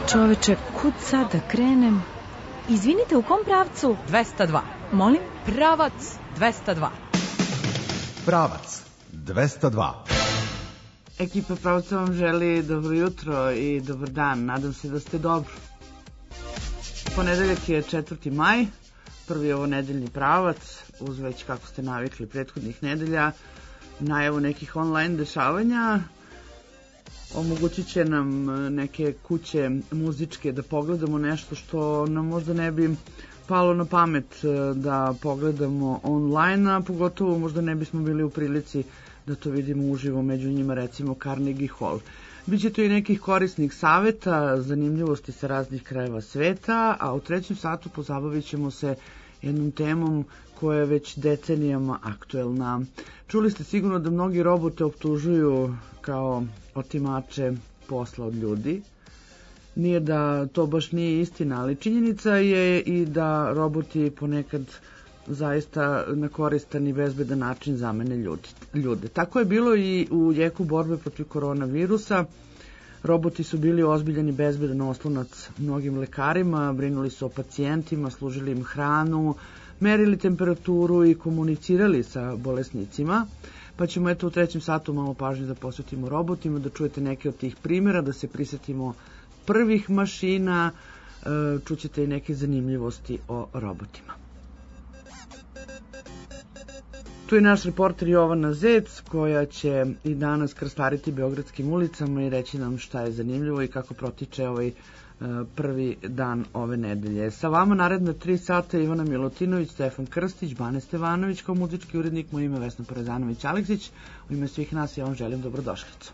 Čoveče, kud sad da krenem? Izvinite, u kom pravcu? 202. Molim? Pravac 202. Pravac 202. Ekipa Pravca vam želi dobro jutro i dobar dan. Nadam se da ste dobro. Ponedeljak je 4. maj, prvi ovo nedeljni Pravac, uz već kako ste navikli prethodnih nedelja, najavu nekih online dešavanja. Omogućit će nam neke kuće muzičke da pogledamo nešto što nam možda ne bi palo na pamet da pogledamo online, a pogotovo možda ne bismo bili u prilici da to vidimo uživo, među njima recimo Carnegie Hall. Biće tu i nekih korisnih saveta, zanimljivosti sa raznih krajeva sveta, a u trećem satu pozabavit ćemo se jednom temom koja je već decenijama aktuelna. Čuli ste sigurno da mnogi robote optužuju kao otimače posla od ljudi. Nije da to baš nije istina, ali činjenica je i da roboti ponekad zaista na koristan i bezbedan način zamene ljude. Tako je bilo i u jeku borbe protiv koronavirusa. Roboti su bili ozbiljan i bezbedan oslonac mnogim lekarima, brinuli su o pacijentima, služili im hranu, merili temperaturu i komunicirali sa bolesnicima. Pa ćemo u trećem satu malo pažnje da posvetimo robotima, da čujete neke od tih primjera, da se prisetimo prvih mašina, čućete i neke zanimljivosti o robotima. Tu je naš reporter Jovana Zec, koja će i danas krstariti beogradskim ulicama i reći nam šta je zanimljivo i kako protiče ovaj prvi dan ove nedelje. Sa vama naredna 3 sata Ivana Milutinović, Stefan Krstić, Bane Stevanović kao muzički urednik, moje ime Vesna Parezanović-Aleksić. U ime svih nas ja vam želim dobrodošlicu.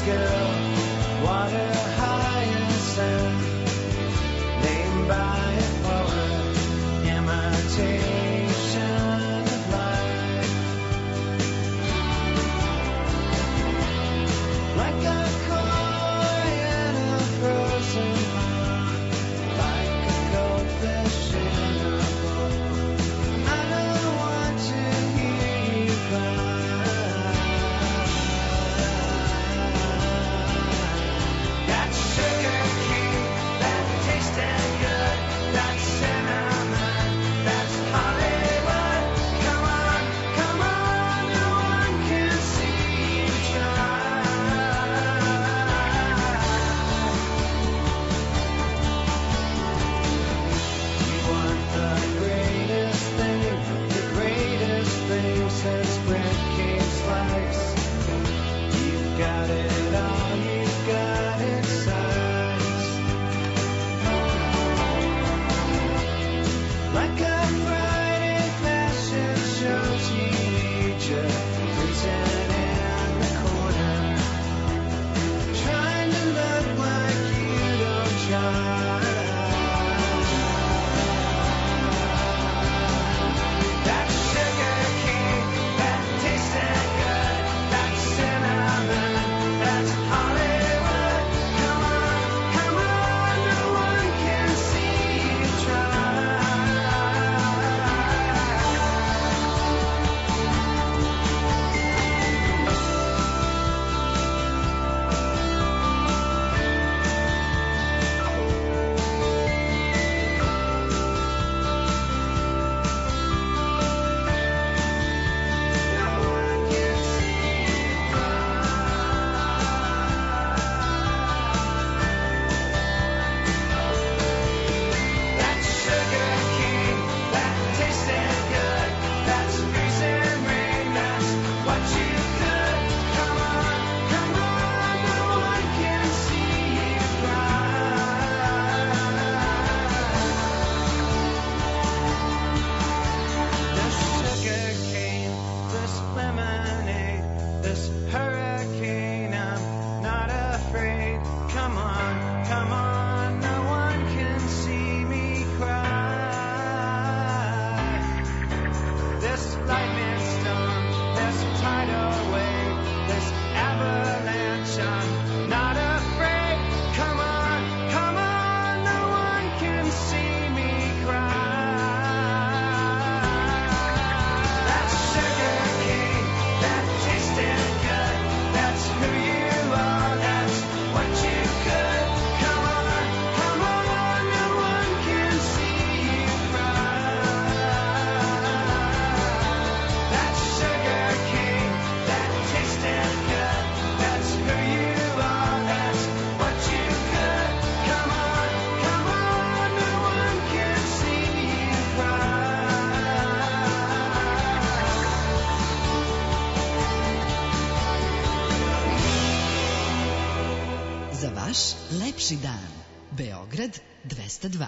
Lepši dan. Beograd 202.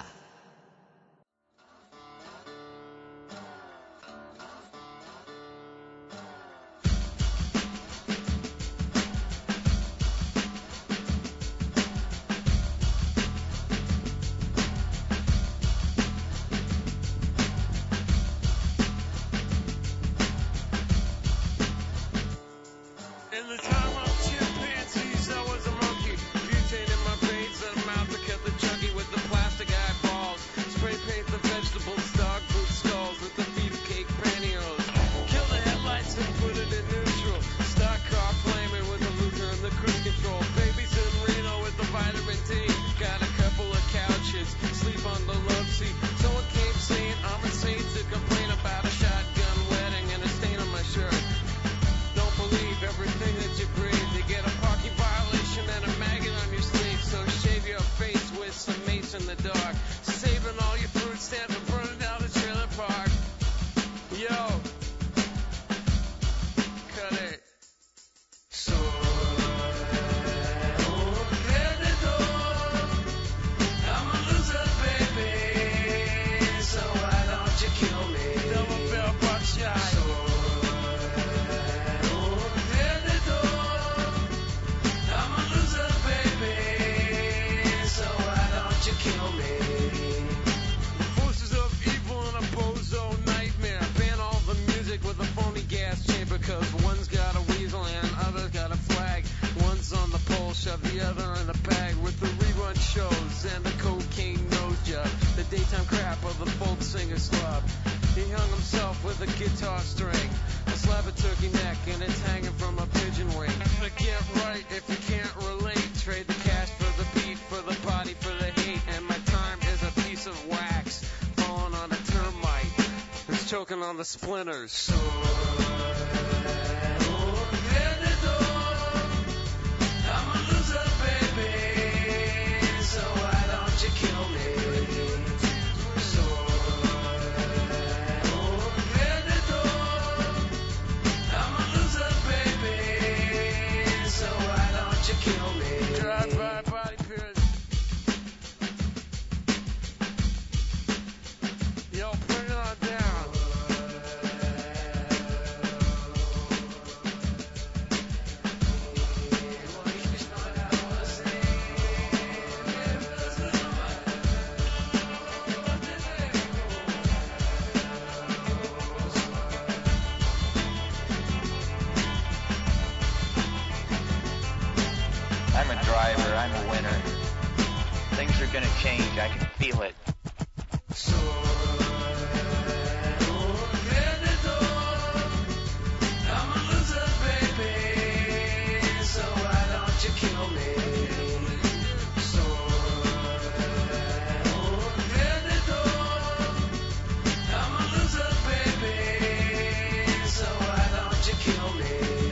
shove the other in a bag with the rerun shows and the cocaine nose job, the daytime crap of the folk singer's love. He hung himself with a guitar string, a slab of turkey neck, and it's hanging from a pigeon wing. But get right if you can't relate. Trade the cash for the beat, for the body, for the hate. And my time is a piece of wax falling on a termite that's choking on the splinters. I'm a loser, baby, so why don't you kill me? I'm a driver, I'm a winner. Things are gonna change, I can feel it. I'm a loser, baby, so why don't you kill me? I'm a loser, baby, so why don't you kill me?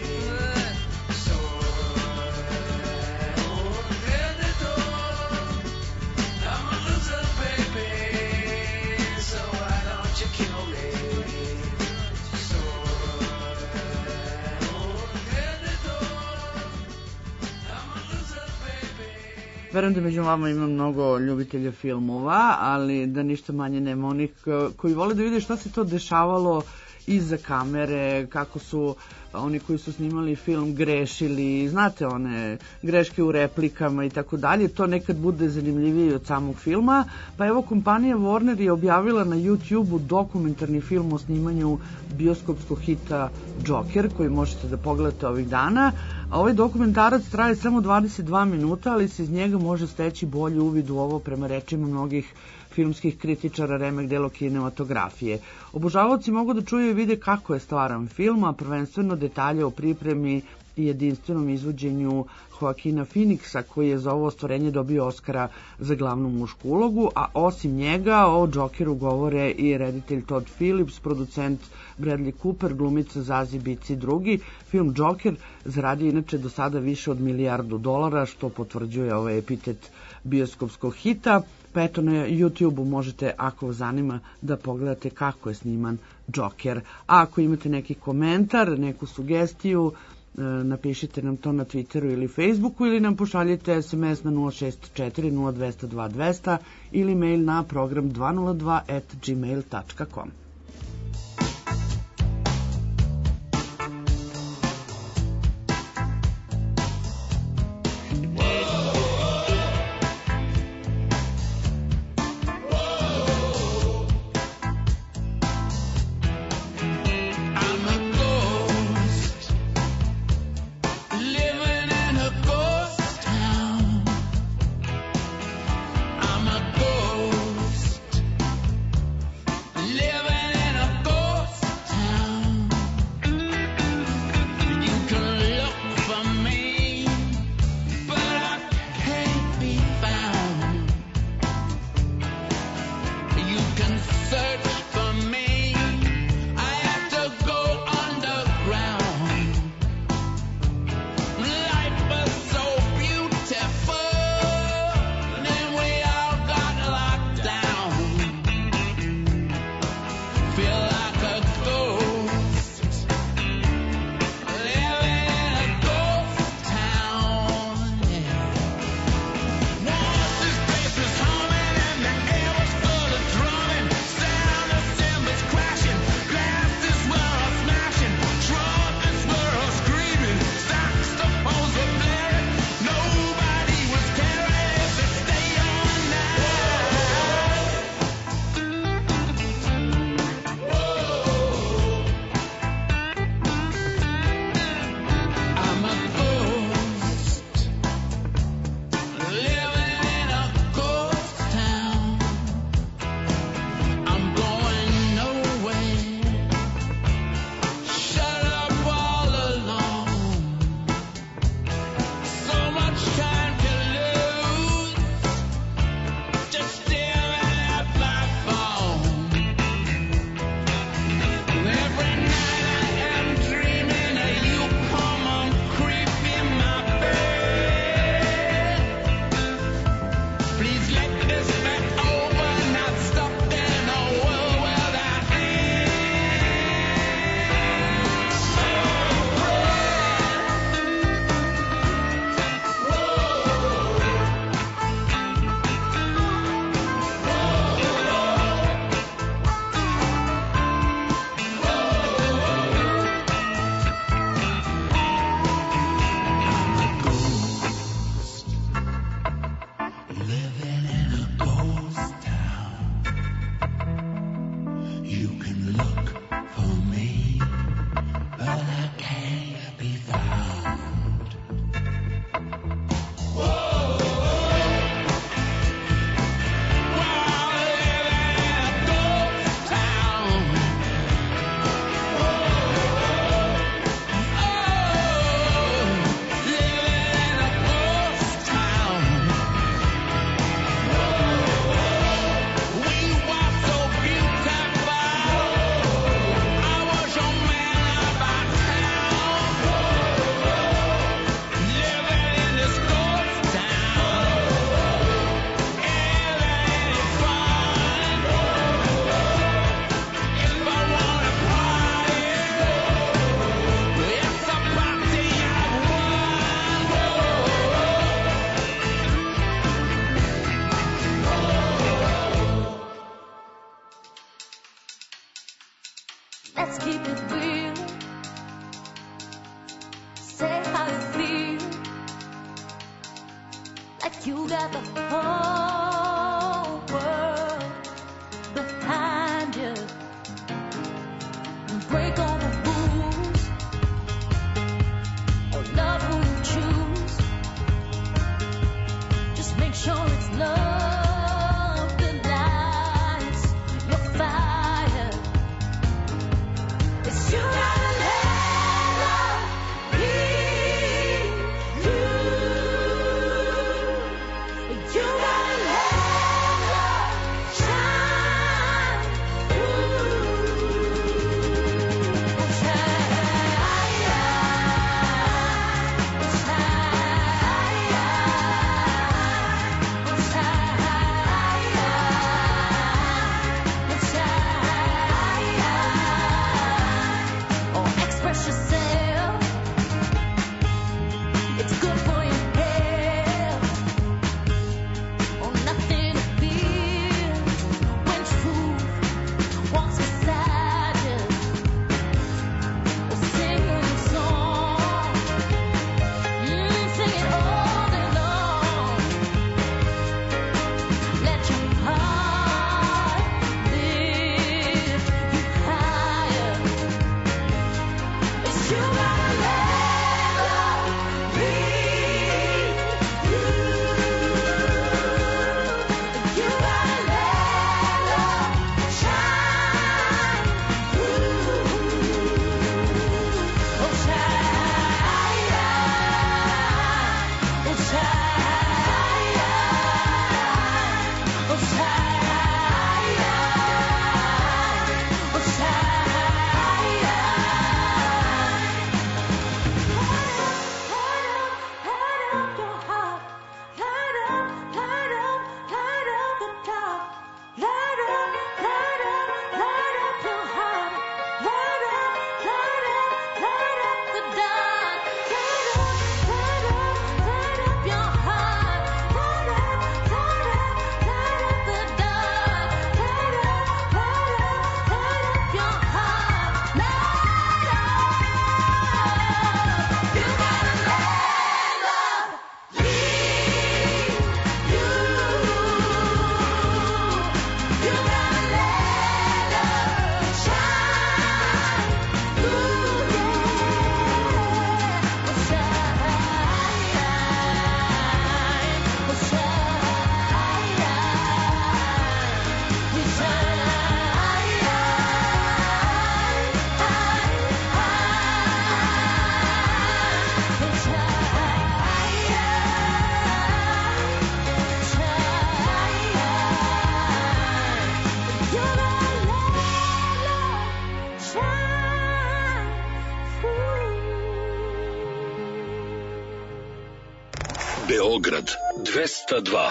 Verujem da među vama ima mnogo ljubitelja filmova, ali da ništa manje nema onih koji vole da vide šta se to dešavalo iza kamere, kako su oni koji su snimali film grešili, znate, one greške u replikama i tako dalje, to nekad bude zanimljivije od samog filma. Pa evo, kompanija Warner je objavila na YouTube-u dokumentarni film o snimanju bioskopskog hita Joker, koji možete da pogledate ovih dana. A ovaj dokumentarac traje samo 22 minuta, ali se iz njega može steći bolji uvid u ovo, prema rečima mnogih filmskih kritičara remek delo kinematografije. Obožavaoci mogu da čuju i vide kako je stvaran film, a prvenstveno detalje o pripremi i jedinstvenom izvođenju Joaquina Phoenixa, koji je za ovo ostvarenje dobio Oscara za glavnu mušku ulogu, a osim njega o Jokeru govore i reditelj Todd Phillips, producent Bradley Cooper, glumica Zazie Beetz i drugi. Film Joker zaradio inače do sada više od $1 milijardu, što potvrđuje ovaj epitet bioskopskog hita. Pa eto, na YouTube-u možete, ako vas zanima, da pogledate kako je sniman Joker. A ako imate neki komentar, neku sugestiju, napišite nam to na Twitteru ili Facebooku ili nam pošaljite SMS na 064 0202 200 ili mail na program 202@gmail.com. Living You got the whole world behind you. Break all the rules, or love who you choose. Just make sure it's love that lights your fire. It's you gotta let love lead you. You gotta let love shine through. Beograd 202.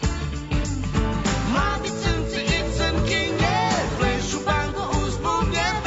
Mladi crnci i crnkinje plešu bango uz bubnjeve.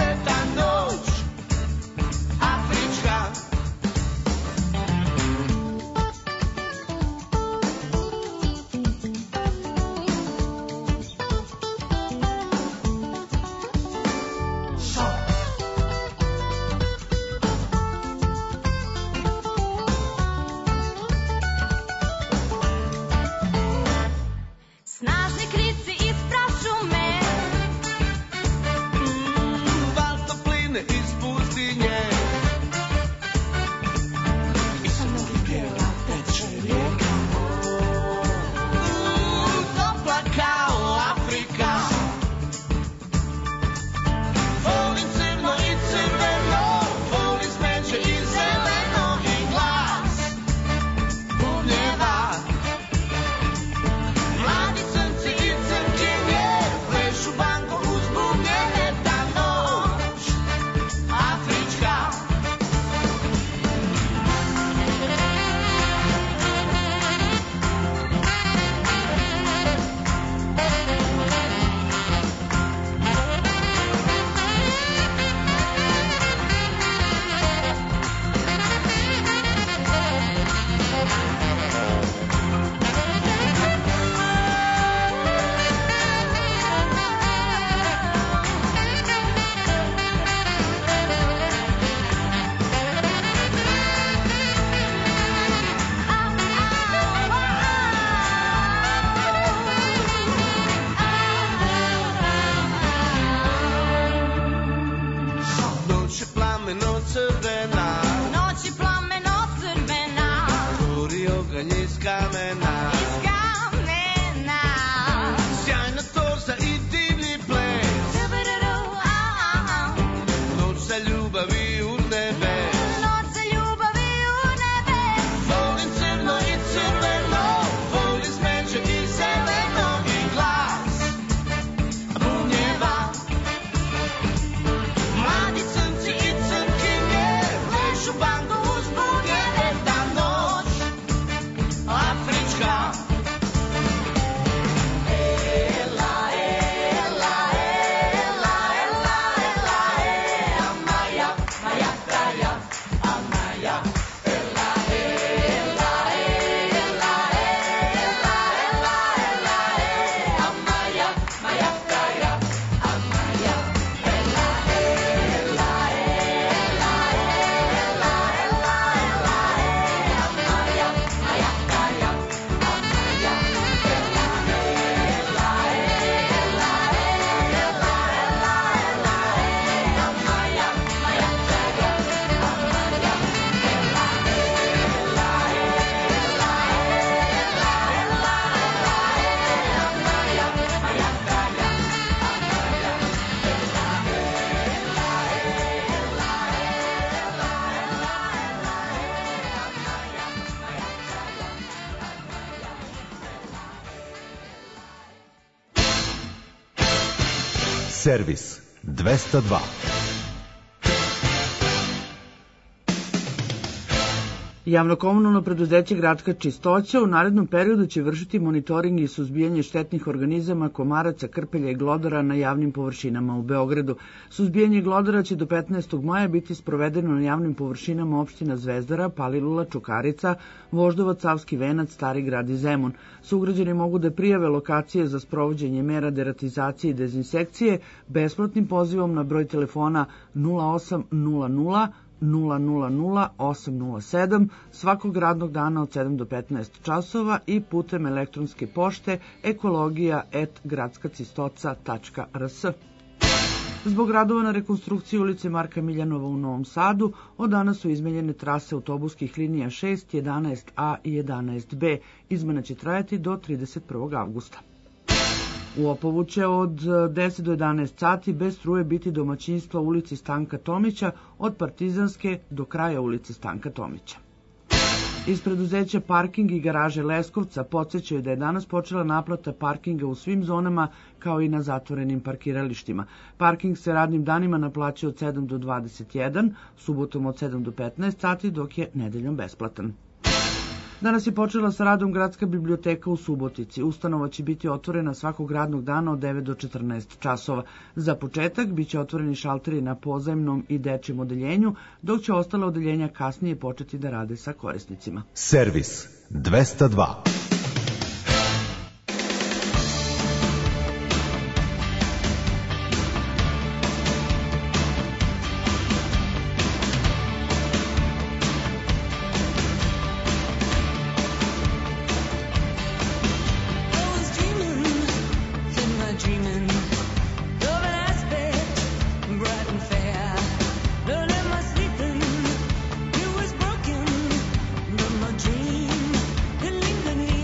Servis 202. Javno-komunalno preduzeće Gradska čistoća u narednom periodu će vršiti monitoring i suzbijanje štetnih organizama, komaraca, krpelja i glodara na javnim površinama u Beogradu. Suzbijanje glodara će do 15. maja biti sprovedeno na javnim površinama opština Zvezdara, Palilula, Čukarica, Voždovac, Savski Venac, Stari Grad i Zemun. Sugrađani mogu da prijave lokacije za sprovođenje mera deratizacije i dezinsekcije besplatnim pozivom na broj telefona 0800 000-807 svakog radnog dana od 7 do 15 časova i putem elektronske pošte ekologija@gradskacistoca.rs. Zbog radova na rekonstrukciji ulice Marka Miljanova u Novom Sadu, od danas su izmenjene trase autobuskih linija 6, 11A i 11B. Izmena će trajati do 31. avgusta. U Opovu će od 10 do 11 sati bez struje biti domaćinstva u ulici Stanka Tomića od Partizanske do kraja ulice Stanka Tomića. Iz preduzeća Parking i garaže Leskovca podsjećaju da je danas počela naplata parkinga u svim zonama kao i na zatvorenim parkiralištima. Parking se radnim danima naplaćuje od 7 do 21, subotom od 7 do 15 sati, dok je nedeljom besplatan. Danas je počela sa radom Gradska biblioteka u Subotici. Ustanova će biti otvorena svakog radnog dana od 9 do 14 časova. Za početak biće otvoreni šalteri na pozajmnom i dečijem odeljenju, dok će ostala odeljenja kasnije početi da rade sa korisnicima. Servis 202. Dream, it lingered me.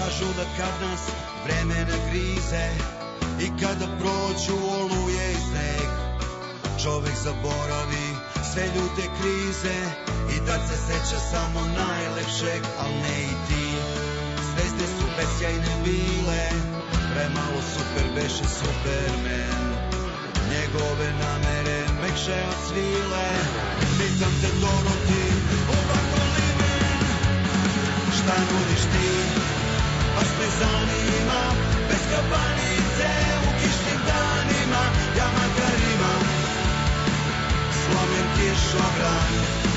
Kažu da kad nas vreme nagrize i kada prođu oluje i sneg, čovek zaboravi sve ljute krize i tad se seća samo najlepšeg, al ne i ti. Zvezde su besjajne bile, premalo super beše Superman, njegove namere mekše od svile. Pitam te Doroti, ovako li men, šta nudiš ti? Baš me zanima, bez kapanice u kišnim danima, ja makar imam slomljen kišobran.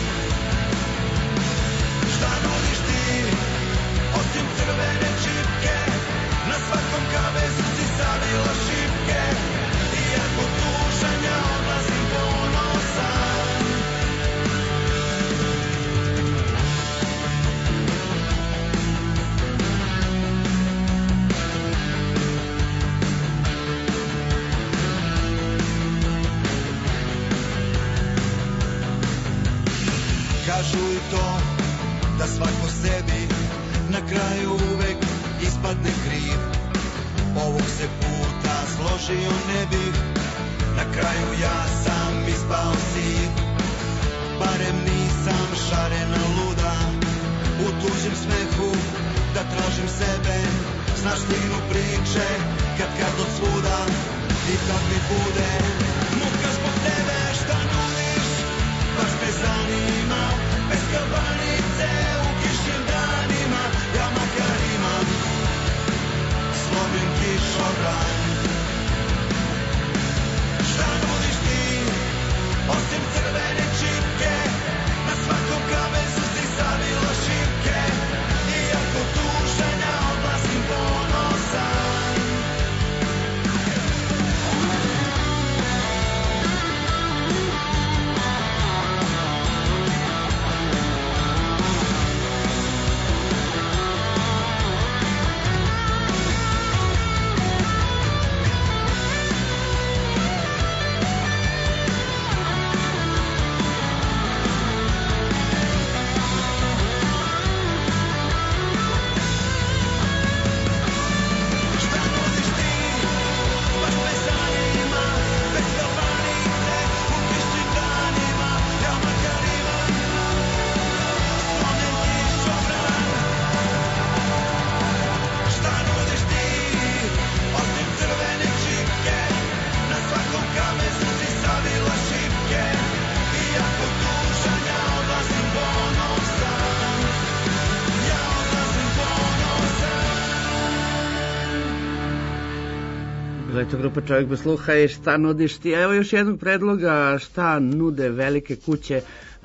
Šta nudiš ti, osim crvene čipke, na svakom kavezu si savila šipke, iako tužan ja odlazim ponosan. Kažu i to da svako sebi na kraju uvek ispadne kriv. Ovog se puta složio ne bih, na kraju ja sam ispao siv. Barem nisam šarena luda, u tuđem smehu da tražim sebe. Znaš stignu priče kad od svuda i kad mi bude muka zbog tebe. Šta nudiš, baš me zanima, bez kabanice u kišnim danima, ja makar imam slomljen kišobran. Šta nudiš ti, osim crvene čipke, na svakom kavezu si savila šipke, iako tužan ja odlazim ponosan. Eto, grupa Čovjek bez sluha i šta nudiš ti? Evo još jednog predloga šta nude velike kuće,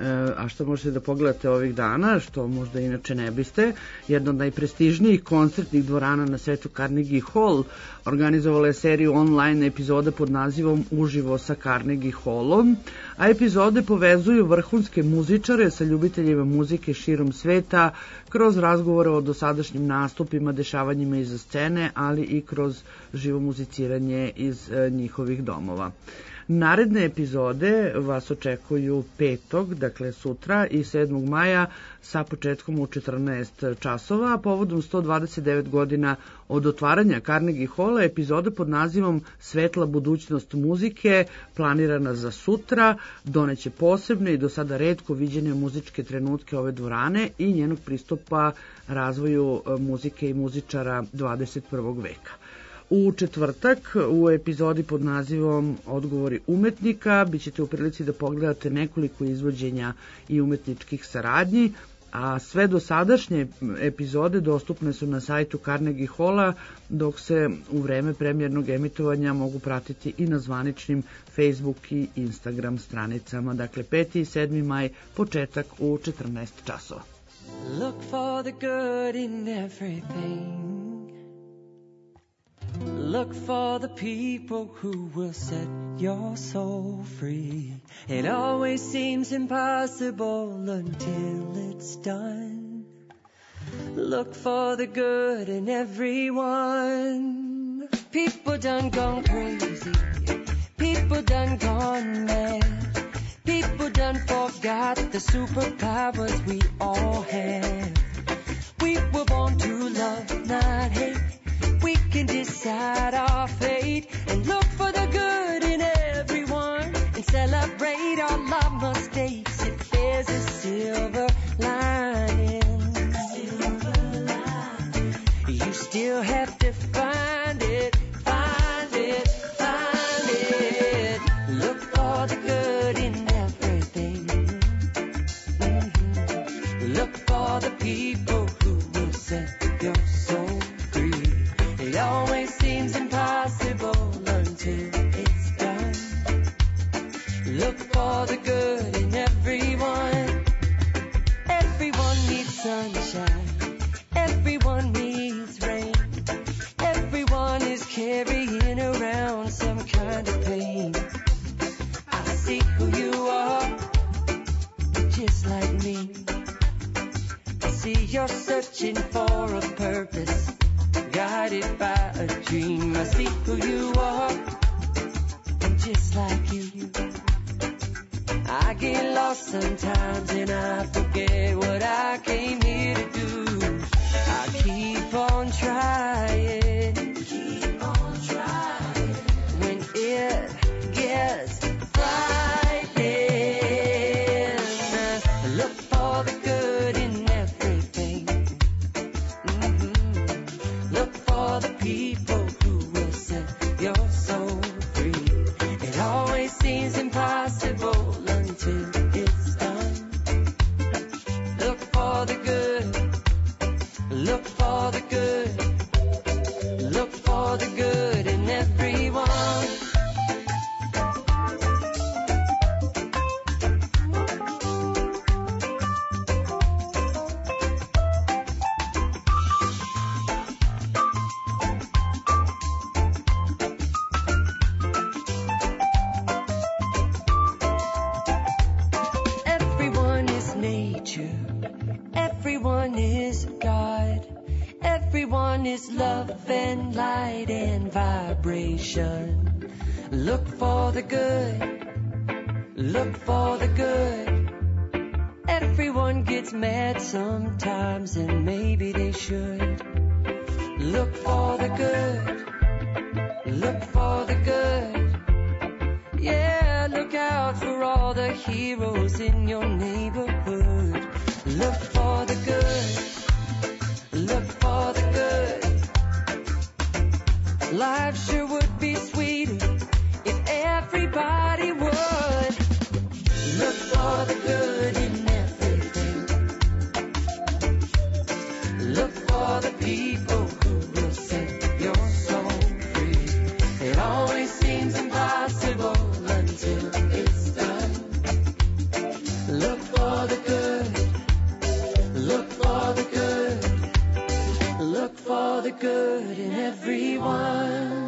a što možete da pogledate ovih dana, što možda inače ne biste. Jedna od najprestižnijih koncertnih dvorana na svetu, Carnegie Hall, organizovala je seriju online epizoda pod nazivom Uživo sa Carnegie Hallom, a epizode povezuju vrhunske muzičare sa ljubiteljima muzike širom sveta kroz razgovore o dosadašnjim nastupima, dešavanjima iza scene, ali i kroz živo muziciranje iz njihovih domova. Naredne epizode vas očekuju 5. dakle sutra i 7. maja sa početkom u 14 časova. Povodom 129 godina od otvaranja Carnegie Halla, epizoda pod nazivom Svetla budućnost muzike planirana za sutra doneće posebne i do sada retko viđene muzičke trenutke ove dvorane i njenog pristupa razvoju muzike i muzičara 21. veka. U četvrtak u epizodi pod nazivom Odgovori umetnika bit ćete u prilici da pogledate nekoliko izvođenja i umetničkih saradnji, a sve dosadašnje epizode dostupne su na sajtu Carnegie Halla, dok se u vreme premijernog emitovanja mogu pratiti i na zvaničnim Facebook i Instagram stranicama. Dakle, 5. i 7. maj, početak u 14 časova. Look for the good in everything. Look for the people who will set your soul free. It always seems impossible until it's done. Look for the good in everyone. People done gone crazy. People done gone mad. People done forgot the superpowers we all have. We were born to love, not the people who will set your soul free. It always seems impossible until it's done. Look for the good in everyone. Everyone needs sunshine. Everyone needs rain. Everyone is carrying around some kind of pain. I see who you are, just like me. I see you're searching for a purpose, guided by a dream. I see who you are, just like you. I get lost sometimes and I forget what I came here to do. I keep on trying, when it gets frightening. Look for the good in everything. Look for the people who will set your soul free. It always seems impossible until it's done. Look for the good. Look for the good. Look for the good in everyone. Everyone is nature. Everyone is God. Everyone is love and light and vibration. Look for the good. Look for the good. Everyone gets mad sometimes and maybe they should. Look for the good. Look for the good. Yeah, look out for all the heroes in your neighborhood. Look for the good. Look for the good. Life sure would be sweeter if everybody would. Look for the good in everything. Look for the people who will set your soul free. It always seems impossible until it's done. Look for the good. Look for the good. Look for the good in everyone.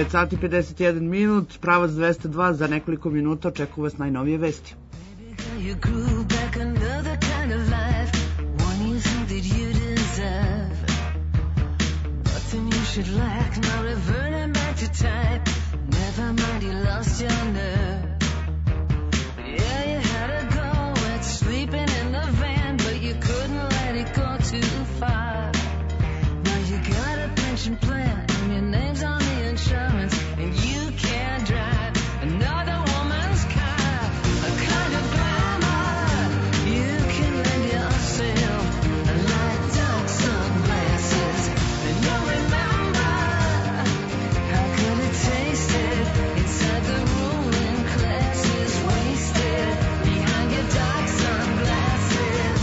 9 sati 51 minut, pravac 202, za nekoliko minuta očekuju vas najnovije vesti. You grew back another kind of life, one you think that you deserve. Nothing you should lack, now reverting back to type. Never mind, you lost your nerve. Yeah, you had a go at sleeping in the van, but you couldn't let it go too far. Now you got a pension plan, and your name's on the insurance, and you can't drive another woman's car. A kind of glamour you can lend yourself, like dark sunglasses, and you'll remember how good it tasted inside the ruling classes, wasted behind your dark sunglasses.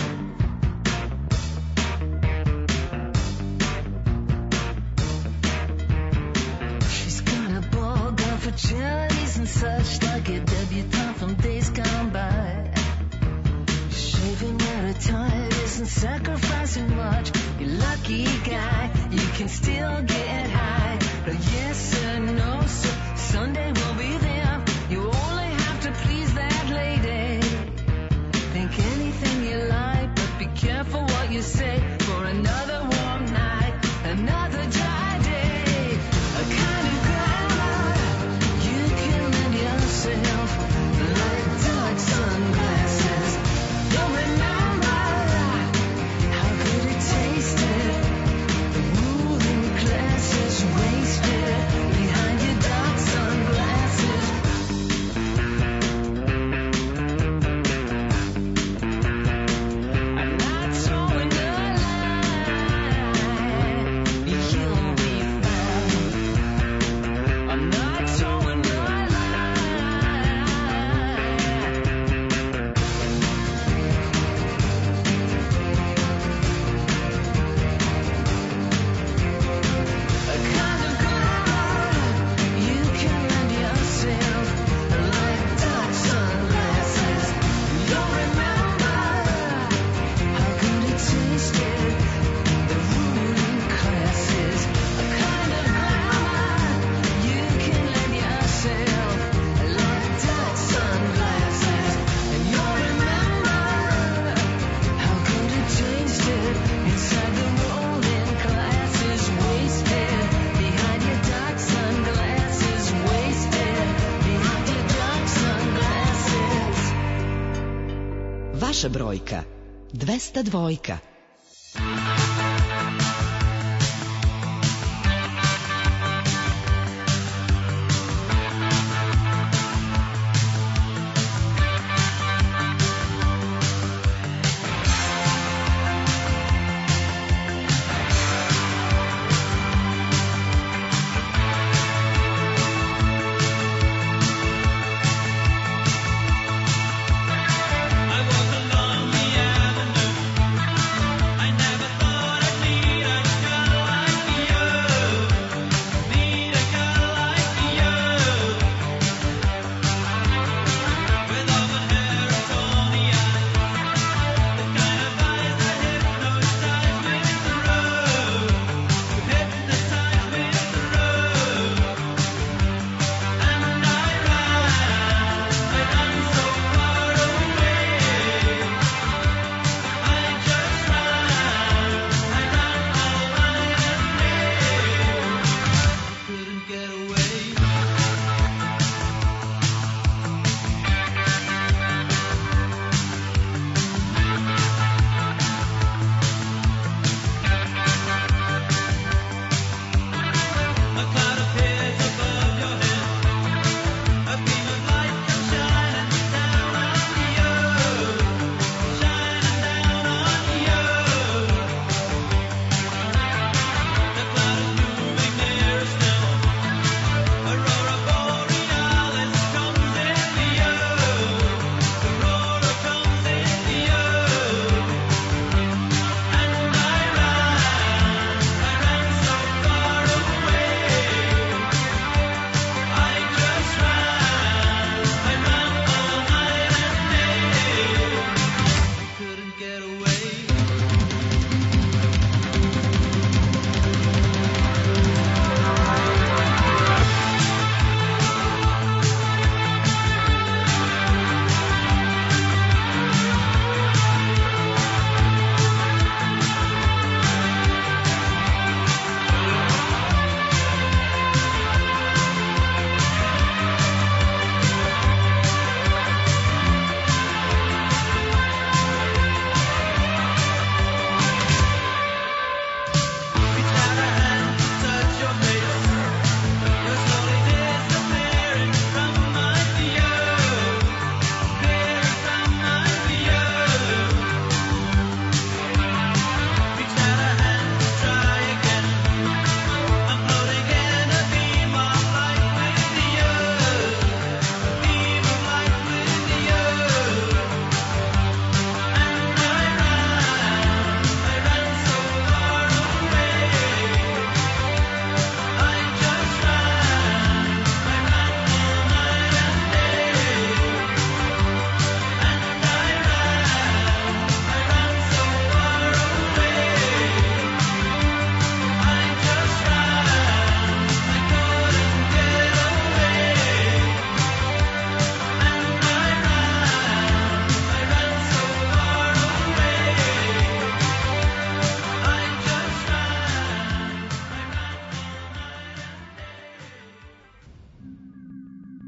She's got a ball gown for charities and such, like a debutante from days gone by. Shaving out a tie isn't sacrificing much. You're lucky guy, you can still get high. But yes sir, no sir, Sunday will be there. You only have to please that lady. Think anything you like, but be careful what you say. For another warm night, another dry day, a kind of glamour you can lend yourself, like dark sunglasses. You'll remember how good it tasted. The ruling classes wasted behind your dark sunglasses. I'm not towing the line, you'll be fine. I'm not towing the line. A kind of glamour you can lend yourself, like dark sunglasses. You'll remember how good it tasted. The ruling classes. A kind of glamour you can lend yourself, like dark sunglasses. And you'll remember how good it tasted inside the ruling classes, wasted behind your dark sunglasses, wasted behind your dark sunglasses. Vaša brojka 202. I walk along the avenue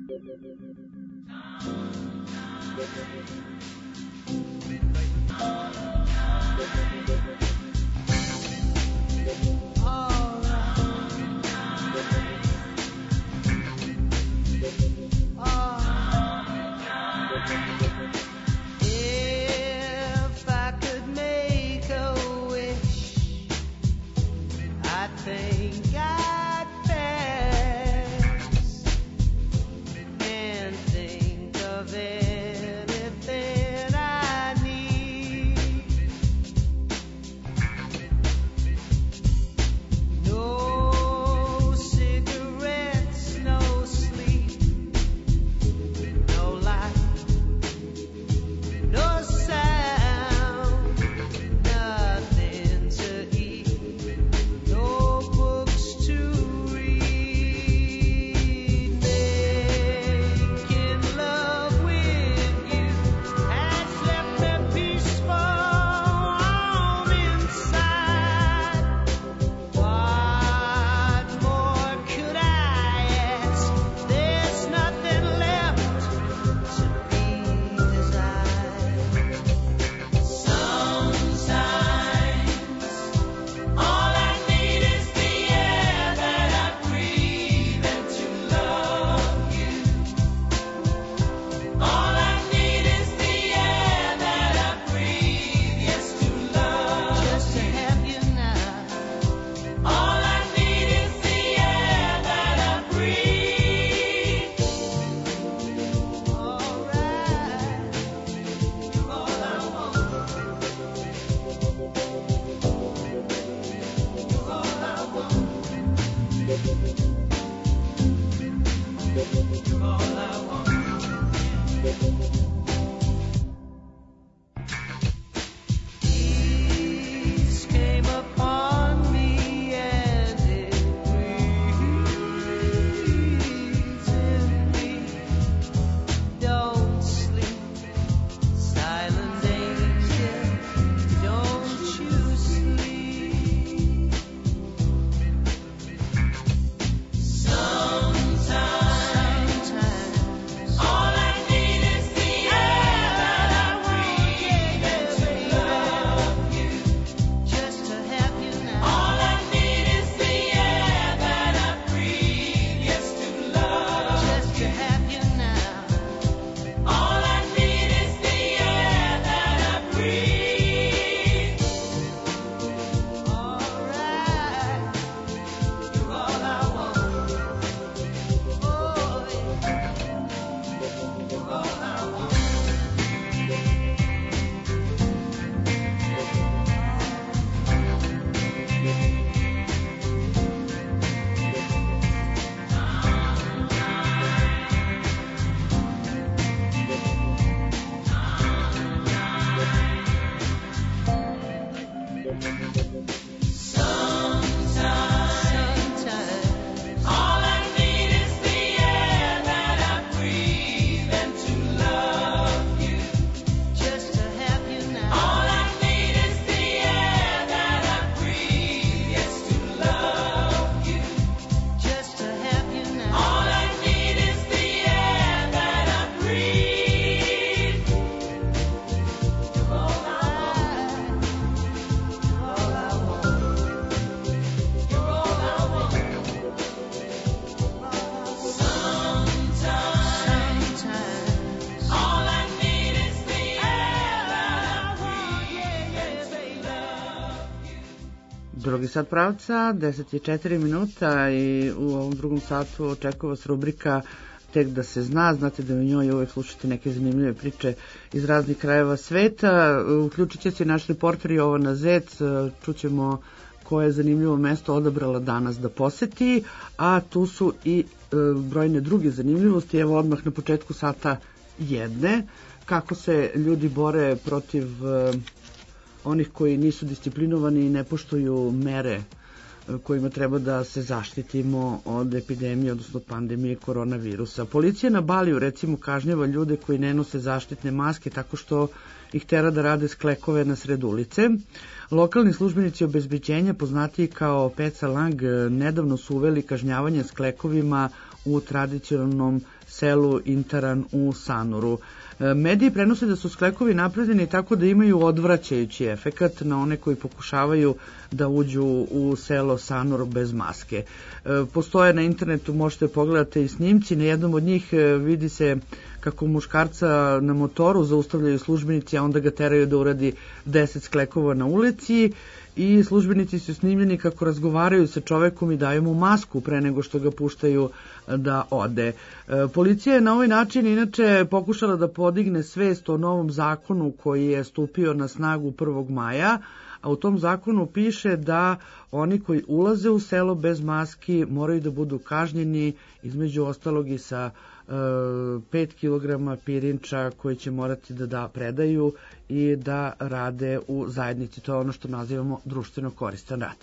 Drugi sat pravca, 10:04 minuta i u ovom drugom satu očekuje vas rubrika Tek da se zna. Znate da u njoj uvek slušate neke zanimljive priče iz raznih krajeva sveta. Uključit će se naš reporter Jovana Zec, čućemo koje je zanimljivo mesto odabrala danas da poseti, a tu su i brojne druge zanimljivosti. Evo odmah na početku sata jedne, kako se ljudi bore protiv onih koji nisu disciplinovani i ne poštuju mere kojima treba da se zaštitimo od epidemije, odnosno od pandemije koronavirusa. Policija na Baliju recimo kažnjava ljude koji ne nose zaštitne maske tako što ih tera da rade sklekove na sred ulice. Lokalni službenici obezbeđenja, poznatiji kao Peca Lang, nedavno su uveli kažnjavanje sklekovima u tradicionalnom selu Intaran u Sanuru. Mediji prenose da su sklekovi napravljeni tako da imaju odvraćajući efekat na one koji pokušavaju da uđu u selo Sanur bez maske. Postoje na internetu, možete pogledati i snimci, na jednom od njih vidi se kako muškarca na motoru zaustavljaju službenici, a onda ga teraju da uradi 10 sklekova na ulici i službenici su snimljeni kako razgovaraju sa čovekom i daju mu masku pre nego što ga puštaju da ode. Policija je na ovaj način inače pokušala da podigne svest o novom zakonu koji je stupio na snagu 1. maja, a u tom zakonu piše da oni koji ulaze u selo bez maski moraju da budu kažnjeni, između ostalog i sa 5 kg pirinča koji će morati da predaju i da rade u zajednici. To je ono što nazivamo društveno koristan rad.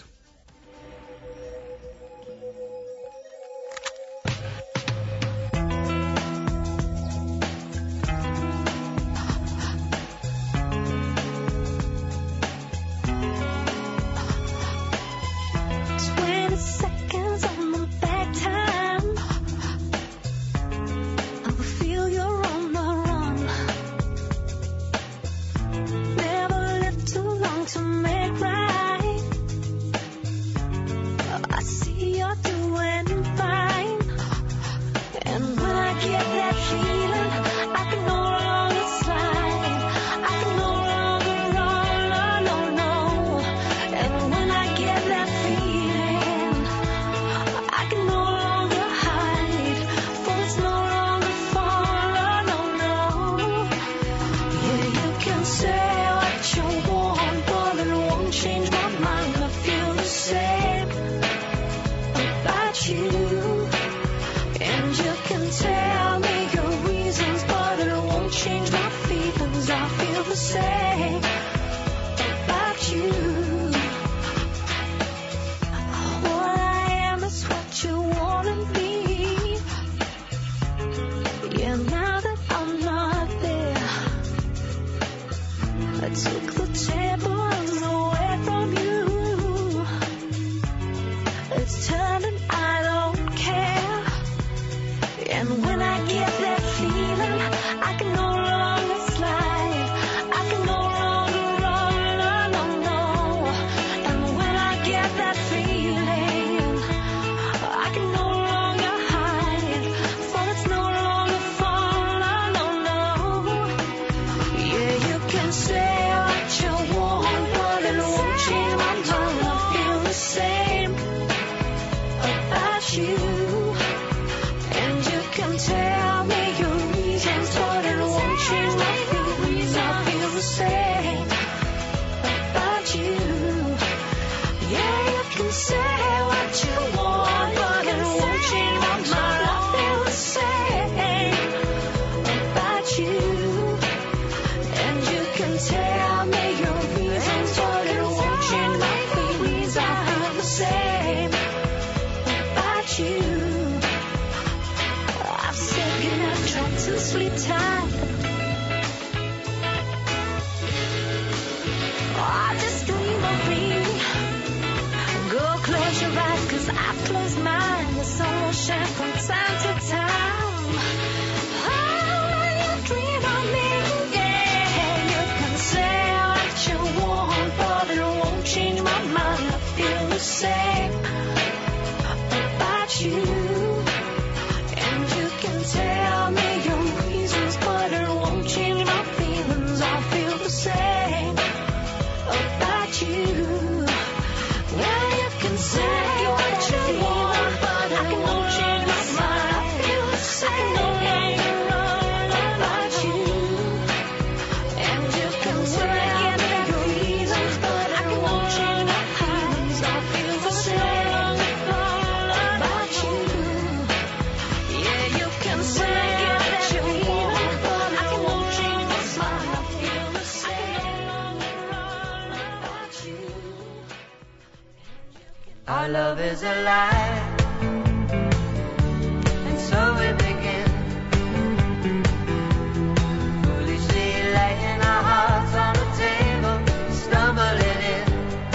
Our love is alive, and so we begin. Foolishly laying our hearts on the table, stumbling in.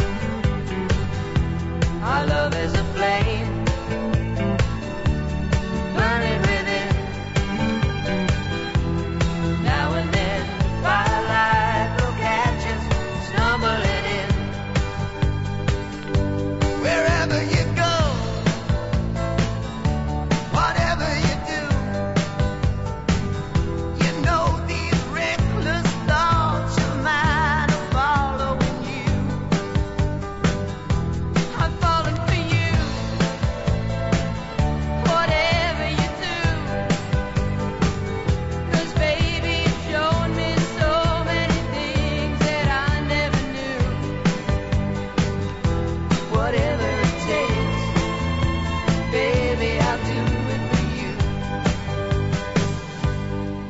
Our love is a flame, burning within.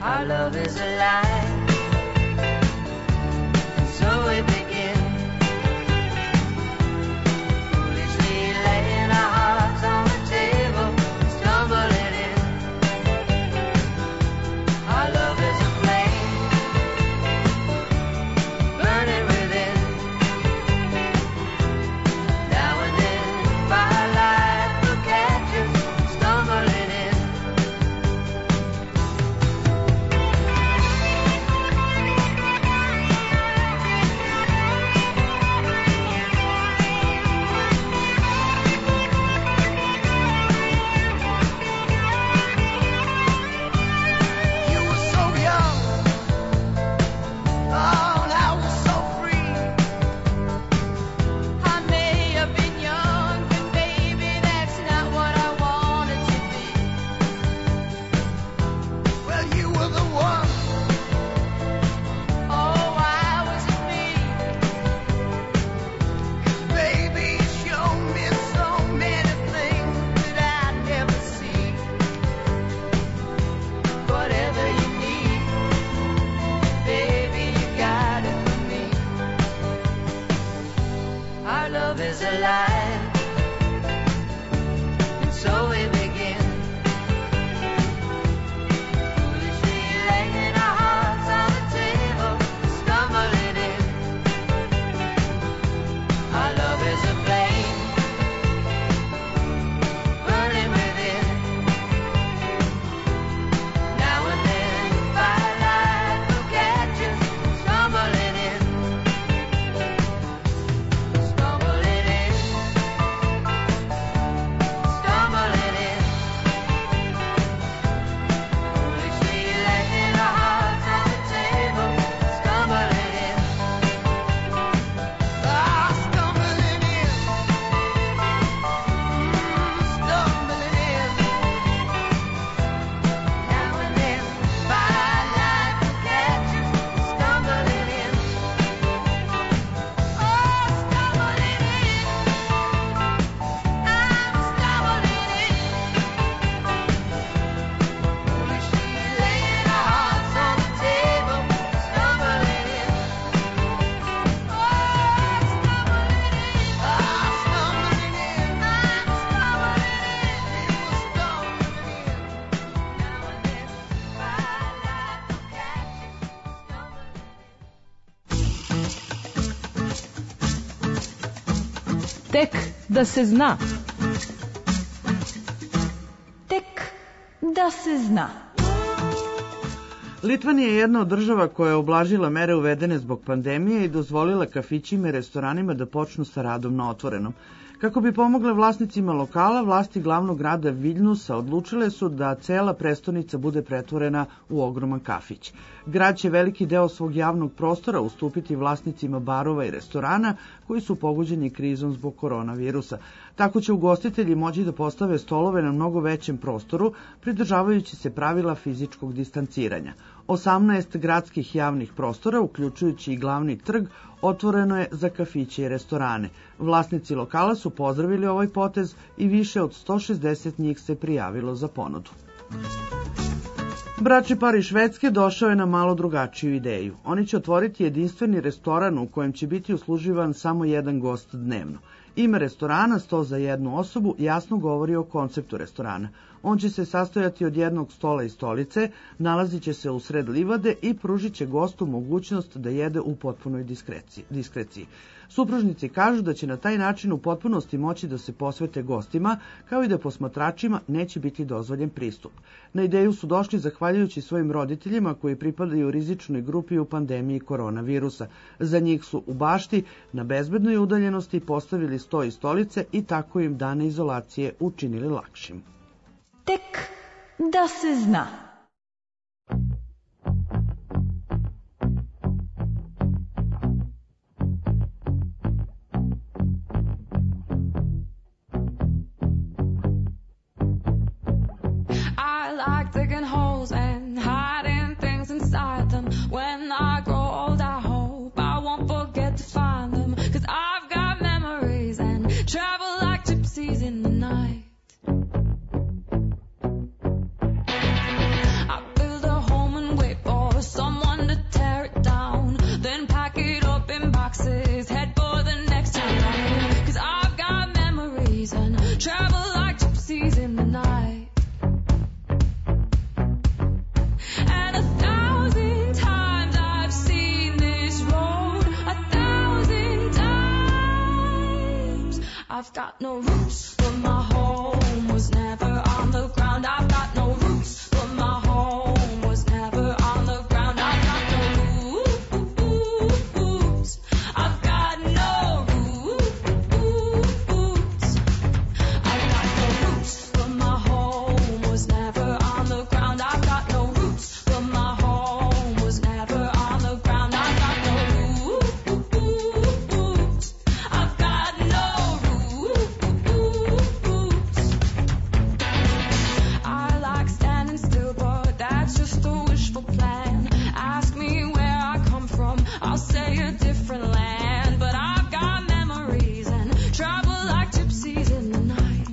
Our love is alive, and so we begin. Foolishly laying our hearts on the table, stumbling in. Our love is a flame, burning within. Now and then, firelight will catch us, stumbling in. You were so young, oh, and I was so free. I may have been young, but baby, that's not what I wanted to be. Well, you were the one. Oh, why was it me? Baby, you showed me so many things that I'd never see. Whatever you need, baby, you got it from me. Our love is alive, and so we begin. Foolishly laying our hearts on the table, stumbling in. Our love is a flame, burning within. Now and then, firelight will catch us, stumbling in. Stumbling in, stumbling in. Foolishly laying our hearts on the table, stumbling in. Ah, stumbling in. Stumbling in. Now and then, firelight will catch us, stumbling in. Oh, stumbling in. I'm stumbling in. Foolishly laying our hearts on the table, stumbling in. Oh, stumbling in. Ah, stumbling in. I'm stumbling in. You were stumbling in. Now and then, firelight will catch us, stumbling in. Tek da se zna. Tek da se zna. Litvanija je jedna od država koja je oblažila mere uvedene zbog pandemije i dozvolila kafićima i restoranima da počnu sa radom na otvorenom. Kako bi pomogle vlasnicima lokala, vlasti glavnog grada Viljnusa odlučile su da cela prestonica bude pretvorena u ogroman kafić. Grad će veliki deo svog javnog prostora ustupiti vlasnicima barova i restorana koji su pogođeni krizom zbog koronavirusa. Tako će ugostitelji moći da postave stolove na mnogo većem prostoru, pridržavajući se pravila fizičkog distanciranja. 18 gradskih javnih prostora, uključujući i glavni trg, otvoreno je za kafiće i restorane. Vlasnici lokala su pozdravili ovaj potez i više od 160 njih se prijavilo za ponudu. Bračni par iz Švedske došao je na malo drugačiju ideju. Oni će otvoriti jedinstveni restoran u kojem će biti usluživan samo jedan gost dnevno. Ime restorana, sto za jednu osobu, jasno govori o konceptu restorana. On će se sastojati od jednog stola i stolice, nalazit će se u sred livade i pružit će gostu mogućnost da jede u potpunoj diskreciji. Supružnici kažu da će na taj način u potpunosti moći da se posvete gostima, kao i da posmatračima neće biti dozvoljen pristup. Na ideju su došli zahvaljujući svojim roditeljima koji pripadaju rizičnoj grupi u pandemiji koronavirusa. Za njih su u bašti na bezbednoj udaljenosti postavili sto i stolice i tako im dane izolacije učinili lakšim. Tek da se zna. I like digging holes and hiding things inside them. When I grow old, I hope I won't forget to find them. 'Cause I've got memories and travel like gypsies in the night. I've got no roots, but my home was never on the ground. I've got no roots, but my home was never on the ground. I've got no roots. I've got no roots. I've got no roots, but my home was never on the ground. I've got no roots, but my home was never on the ground. I've got no roots. I've got no roots. I like standing still, but that's just a wishful plan. Ask me where I come from, I'll say a different land. But I've got memories and travel like gypsies in the night.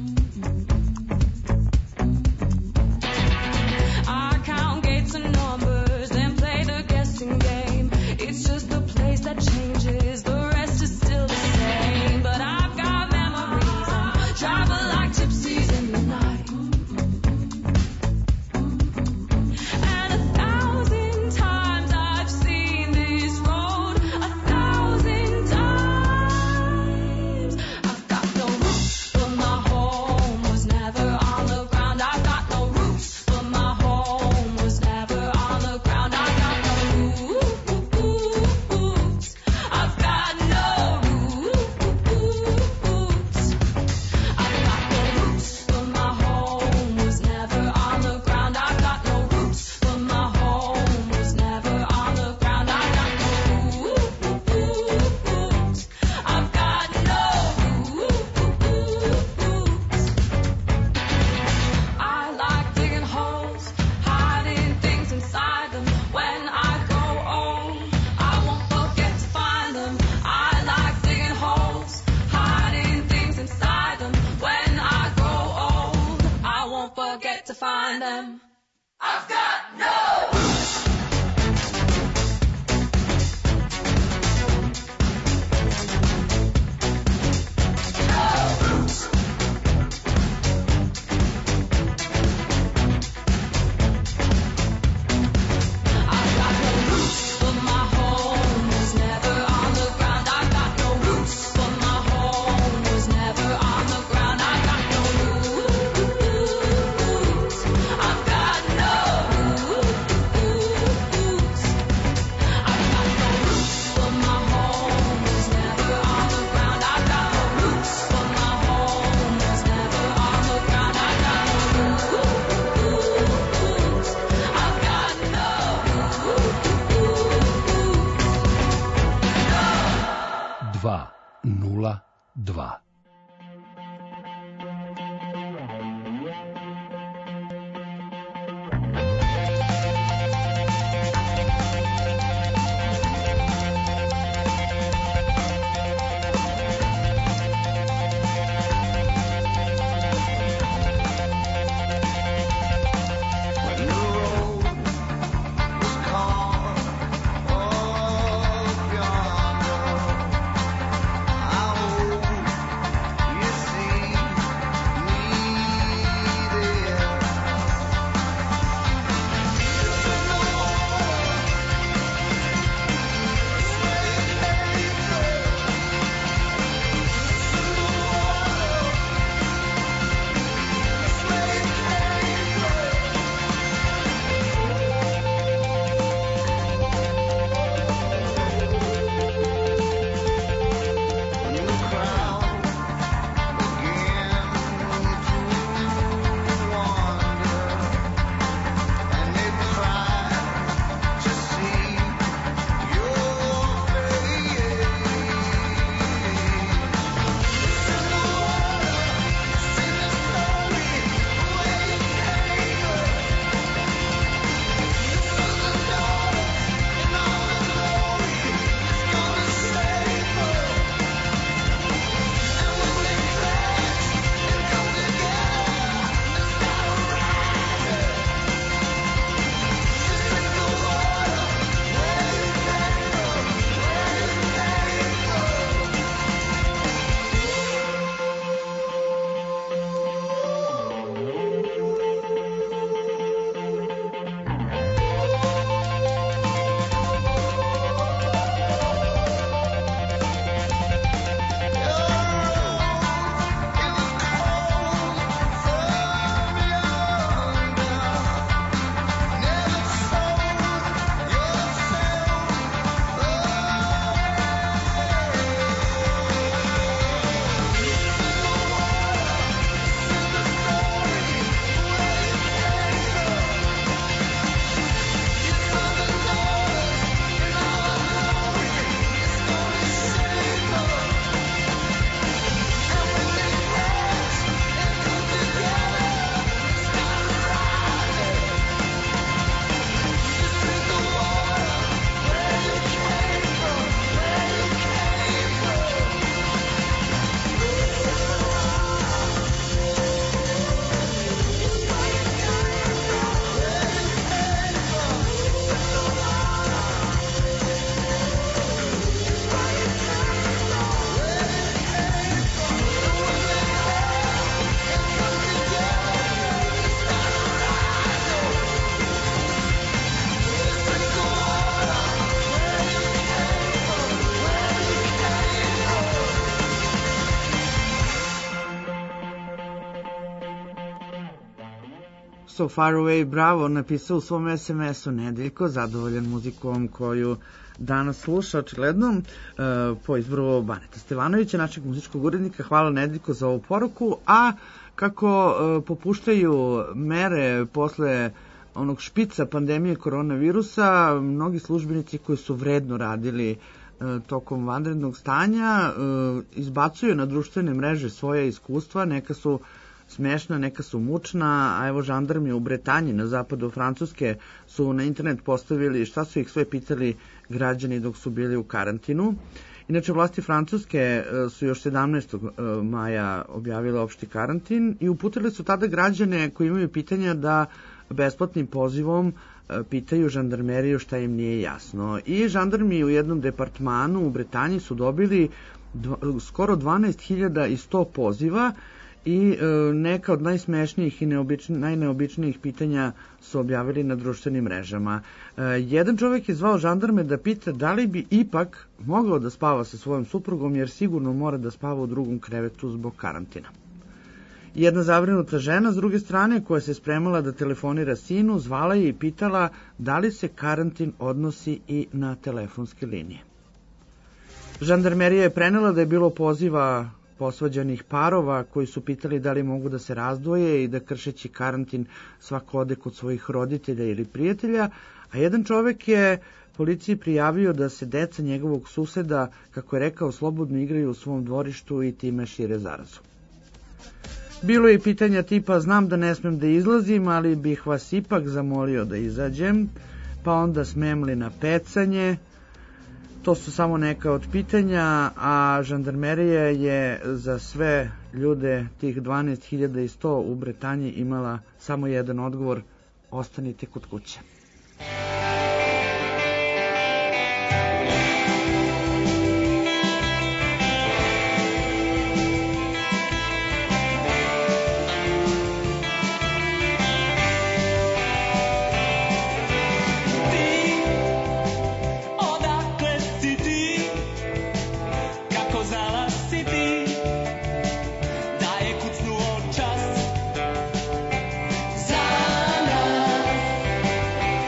I count gates and numbers and play the guessing game. It's just the place that changes, the rest is still the same. But I've got memories and travel like gypsies in the night. And 1,000 times I've seen this road, 1,000 times. I've got no roots, but my home was never on the ground. I've got no roots, but my home was never on the ground. I've got no roots. I've got no roots. I've got no roots, but my home was never on the ground. I've got no roots, but my home was never on the ground. I've got no roots. I've got no roots. I like digging holes, hiding things inside them. When I grow old, I won't forget to find them. I like digging holes, hiding things inside them. When I grow old, I won't forget to find them. I've got no roots. No roots. I've got no roots, but my home was never on the ground. I've got no roots, but my home was never on the ground. I've got no roots. I've got no roots. I've got no roots, but my home was never on the ground. I've got no roots, but my home was never on the ground. I've got no roots. I've got no roots. 202. When the road was calm up yonder, I hope So Far Away, bravo, napisao u svom SMS-u Nedeljko, zadovoljan muzikom koju danas sluša, očigledno, po izboru Baneta Stevanovića, našeg muzičkog urednika. Hvala Nedeljko za ovu poruku, a kako popuštaju mere posle onog špica pandemije koronavirusa, mnogi službenici koji su vredno radili tokom vanrednog stanja izbacuju na društvene mreže svoje iskustva, neka su smešna, neka su mučna, a evo žandarmi u Bretanji na zapadu Francuske su na internet postavili šta su ih sve pitali građani dok su bili u karantinu. Inače, vlasti Francuske su još 17. maja objavile opšti karantin i uputili su tada građane koji imaju pitanja da besplatnim pozivom pitaju žandarmeriju šta im nije jasno. I žandarmi u jednom departmanu u Bretanji su dobili skoro 12.100 poziva i neka od najsmešnijih i najneobičnijih pitanja su objavili na društvenim mrežama. Jedan čovjek je zvao žandarme da pita da li bi ipak mogao da spava sa svojom suprugom, jer sigurno mora da spava u drugom krevetu zbog karantina. Jedna zabrinuta žena, s druge strane, koja se spremala da telefonira sinu, zvala je i pitala da li se karantin odnosi i na telefonske linije. Žandarmerija je prenela da je bilo poziva posvađanih parova koji su pitali da li mogu da se razdvoje i da kršeći karantin svako ode kod svojih roditelja ili prijatelja, a jedan čovek je policiji prijavio da se deca njegovog suseda, kako je rekao, slobodno igraju u svom dvorištu i time šire zarazu. Bilo je i pitanja tipa znam da ne smem da izlazim, ali bih vas ipak zamolio da izađem, pa onda smem li na pecanje. To su samo neka od pitanja, a žandarmerija je za sve ljude, tih 12.100 u Bretanji, imala samo jedan odgovor: ostanite kod kuće. Za nas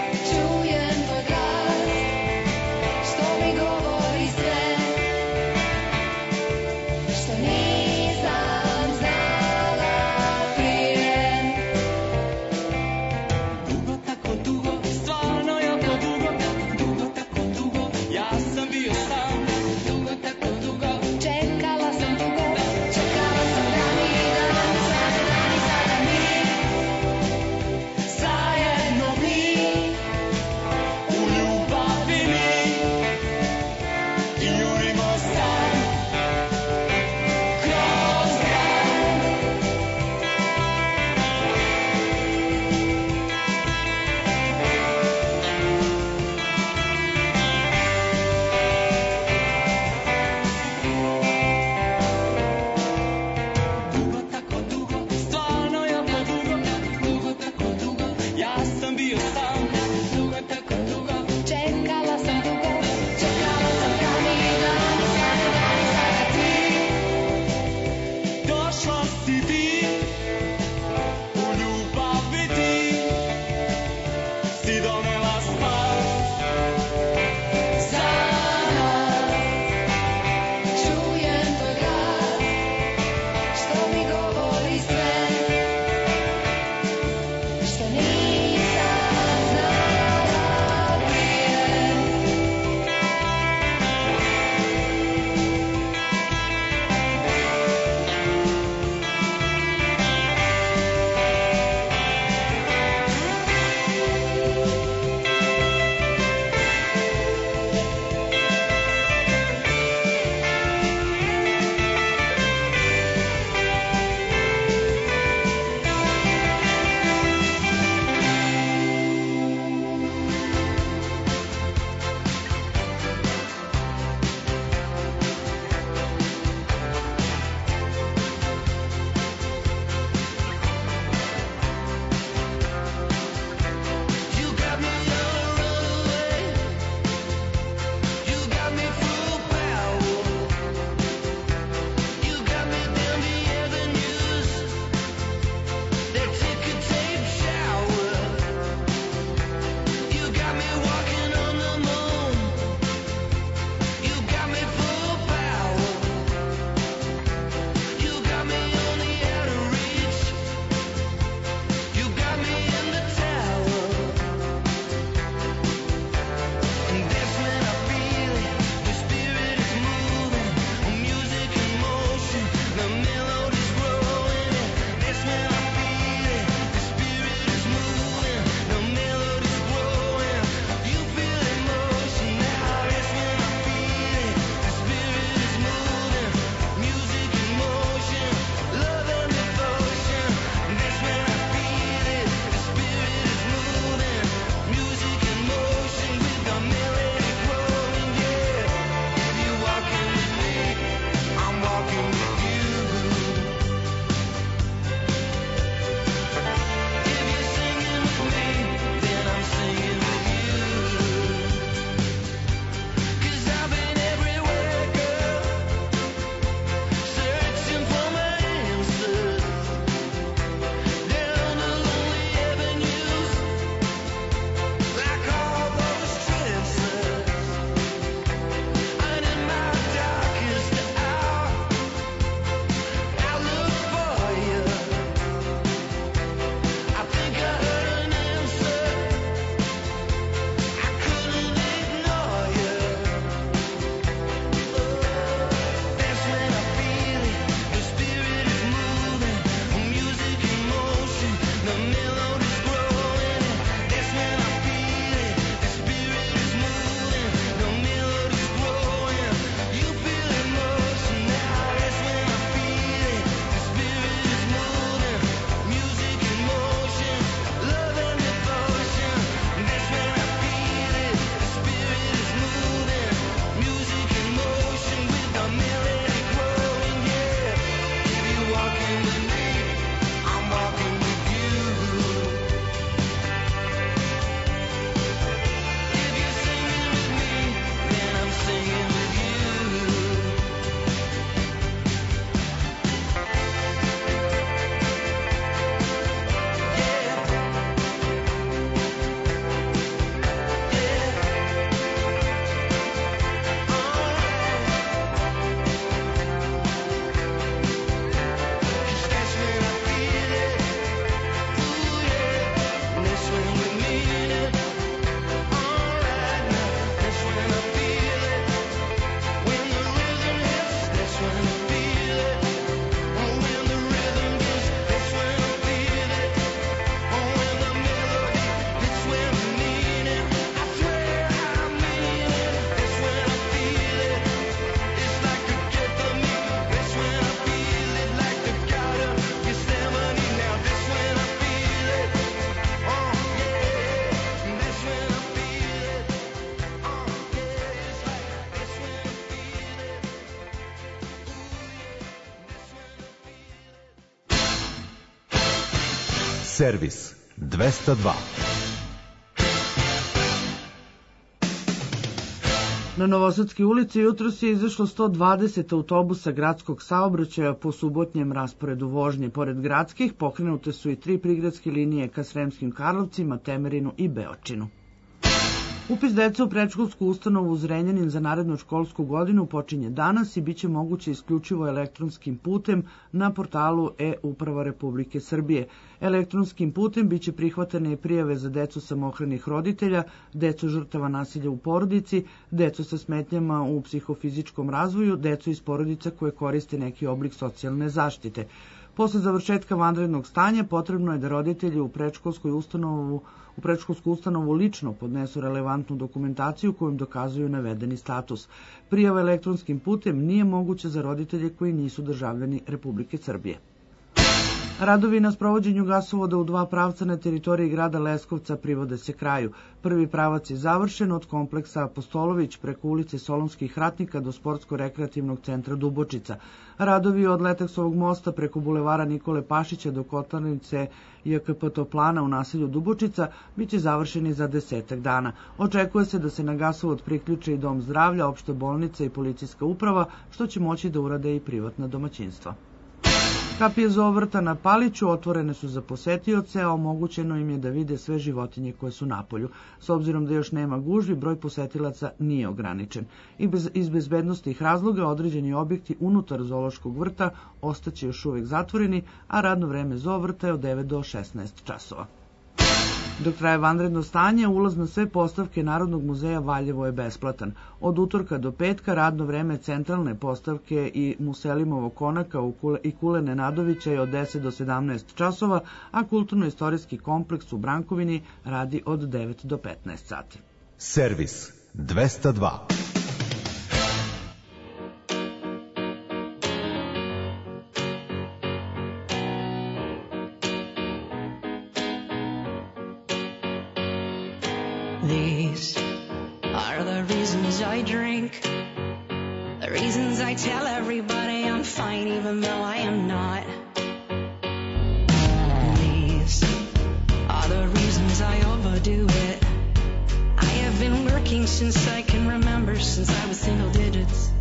Servis 202. Na Novosadskoj ulici jutros je izašlo 120 autobusa gradskog saobraćaja po subotnjem rasporedu vožnje. Pored gradskih pokrenute su i 3 prigradske linije ka Sremskim Karlovcima, Temerinu i Beočinu. Upis dece u predškolsku ustanovu u Zrenjanin za narednu školsku godinu počinje danas i biće moguće isključivo elektronskim putem na portalu e-uprava Republike Srbije. Elektronskim putem biće prihvatane prijave za decu samohranih roditelja, decu žrtava nasilja u porodici, decu sa smetnjama u psihofizičkom razvoju, decu iz porodica koje koriste neki oblik socijalne zaštite. Posle završetka vanrednog stanja potrebno je da roditelji u predškolsku ustanovu lično podnesu relevantnu dokumentaciju kojom dokazuju navedeni status. Prijava elektronskim putem nije moguća za roditelje koji nisu državljani Republike Srbije. Radovi na sprovođenju gasovoda u 2 pravca na teritoriji grada Leskovca privode se kraju. Prvi pravac je završen od kompleksa Apostolović preko ulice Solunskih ratnika do sportsko-rekreativnog centra Dubočica. Radovi od Letaksovog mosta preko bulevara Nikole Pašića do kotlarnice JKP Toplana u naselju Dubočica biće završeni za 10 dana. Očekuje se da se na gasovod priključe i dom zdravlja, opšta bolnica i policijska uprava, što će moći da urade i privatna domaćinstva. Kapije zoovrta na Paliću otvorene su za posetioce, a omogućeno im je da vide sve životinje koje su napolju. S obzirom da još nema gužvi, broj posetilaca nije ograničen. Iz bezbednostnih razloga određeni objekti unutar zoološkog vrta ostaće još uvijek zatvoreni, a radno vreme zoovrta je od 9 do 16 časova. Dok traje vanredno stanje, ulaz na sve postavke Narodnog muzeja Valjevo je besplatan. Od utorka do petka radno vreme centralne postavke i Muselimovog konaka i Kule Nenadovića je od 10 do 17 časova, a kulturno-istorijski kompleks u Brankovini radi od 9 do 15 sati. Servis 202. These are the reasons I drink, the reasons I tell everybody I'm fine even though I am not. These are the reasons I overdo it. I have been working since I can remember, since I was single digits.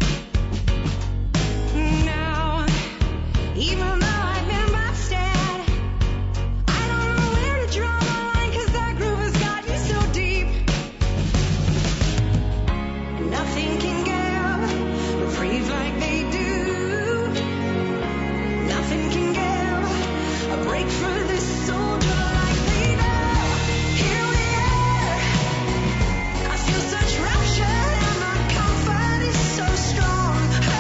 Now, even though I've been busted, I don't know where to draw the line, 'cause that groove has got you so deep. Nothing can give reprieve like they do. Nothing can give a break for this soldier like they do. Here we are. I feel such rapture and my comfort is so strong.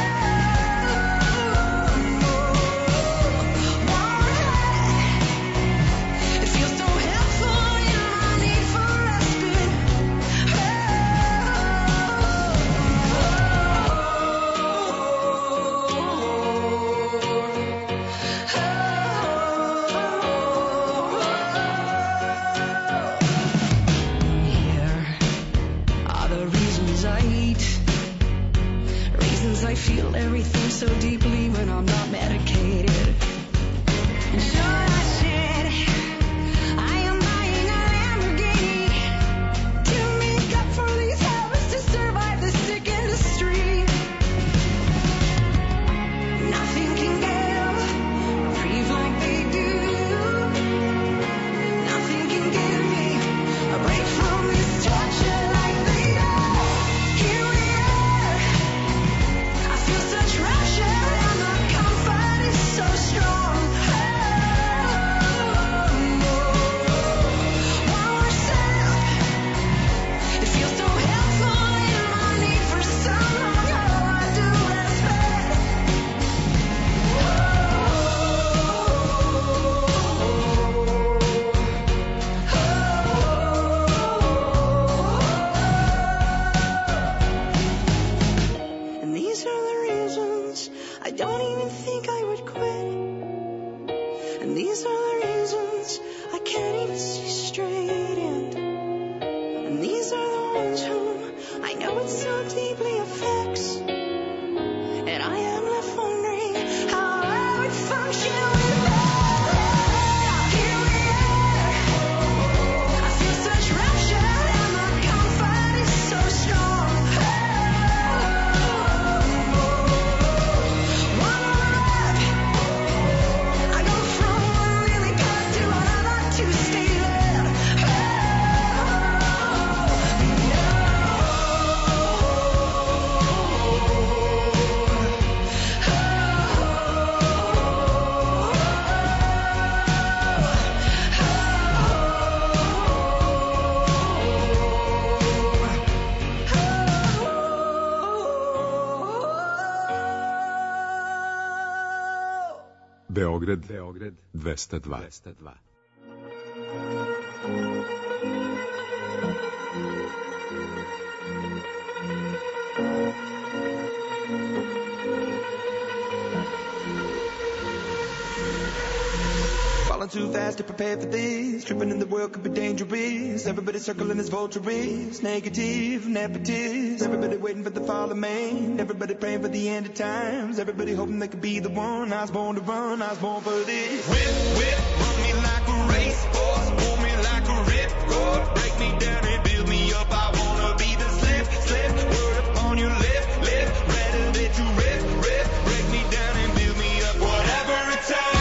It feels so helpful in my need for respite. Here are the reasons I eat, reasons I feel everything so deeply when I'm not medicated. And sure I said I am buying a Lamborghini to make up for these habits, to survive the sick industry. Nothing can give reprieve like they do. Nothing can give me a break from this torture like they do. Here we are. I feel such rapture and my comfort is so strong. One more step. It feels so helpful in my need for someone. Oh, I do respect. And these are the reasons I don't even think I would quit. And these are the reasons I can't even see straight in. And these are the ones whom I know it so deeply affects. And I am left wondering how I would function without them. Here we are. Beograd 202. Falling too fast to prepare for this. Tripping in the world could be dangerous. Everybody circling as vultures. Negative, nepotist. Everybody waiting for the fall of man. Everybody praying for the end of times. Everybody hoping they could be the one. I was born to run, I was born for this. Whip, run me like a racehorse. Pull me like a ripcord. Break me down and build me up. I wanna be the slip. Word upon your lip. Rather that you rip. Break me down and build me up. Whatever it takes.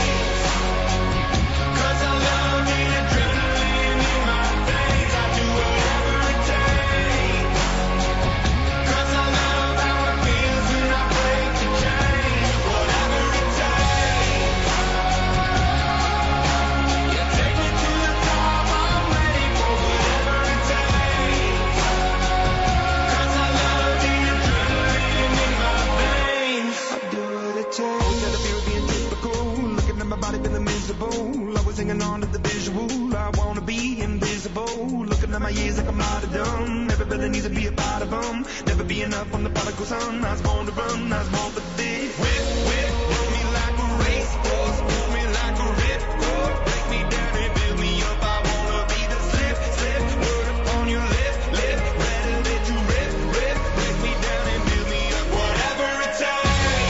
Always hanging on to the visual. I wanna be invisible. Looking at my years like I'm out of dumb. Everybody needs to be a part of them. Never be enough on the prodigal son. I was born to run, I was born for this. Whip, run me like a racehorse. Pull me like a ripcord. Break me down and build me up. I wanna be the slip. Word upon your lip. Rather that you rip. Break me down and build me up. Whatever it takes.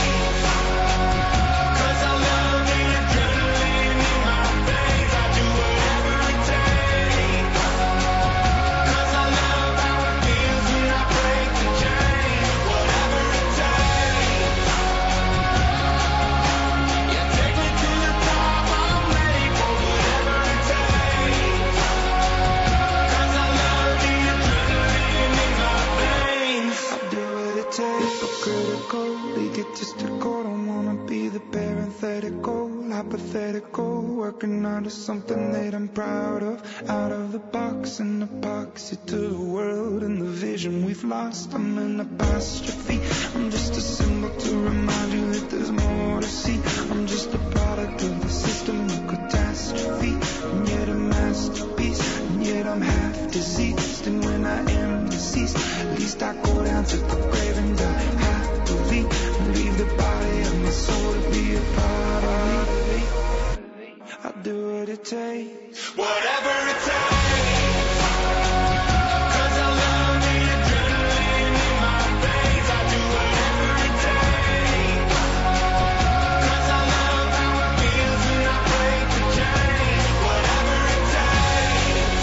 Hypothetical, working onto something that I'm proud of. Out of the box, an epoxy to the world and the vision we've lost. I'm an apostrophe. I'm just a symbol to remind you that there's more to see. I'm just a product of the system of catastrophe, and yet a masterpiece, and yet I'm half diseased. And when I am deceased, at least I go down to the grave and die happily, and leave the body of my soul to be a part of me. I'll do what it takes. Whatever it takes. Cause I love the adrenaline in my veins. I'll do whatever it takes. Cause I love how it feels when I break the chains. Whatever it takes.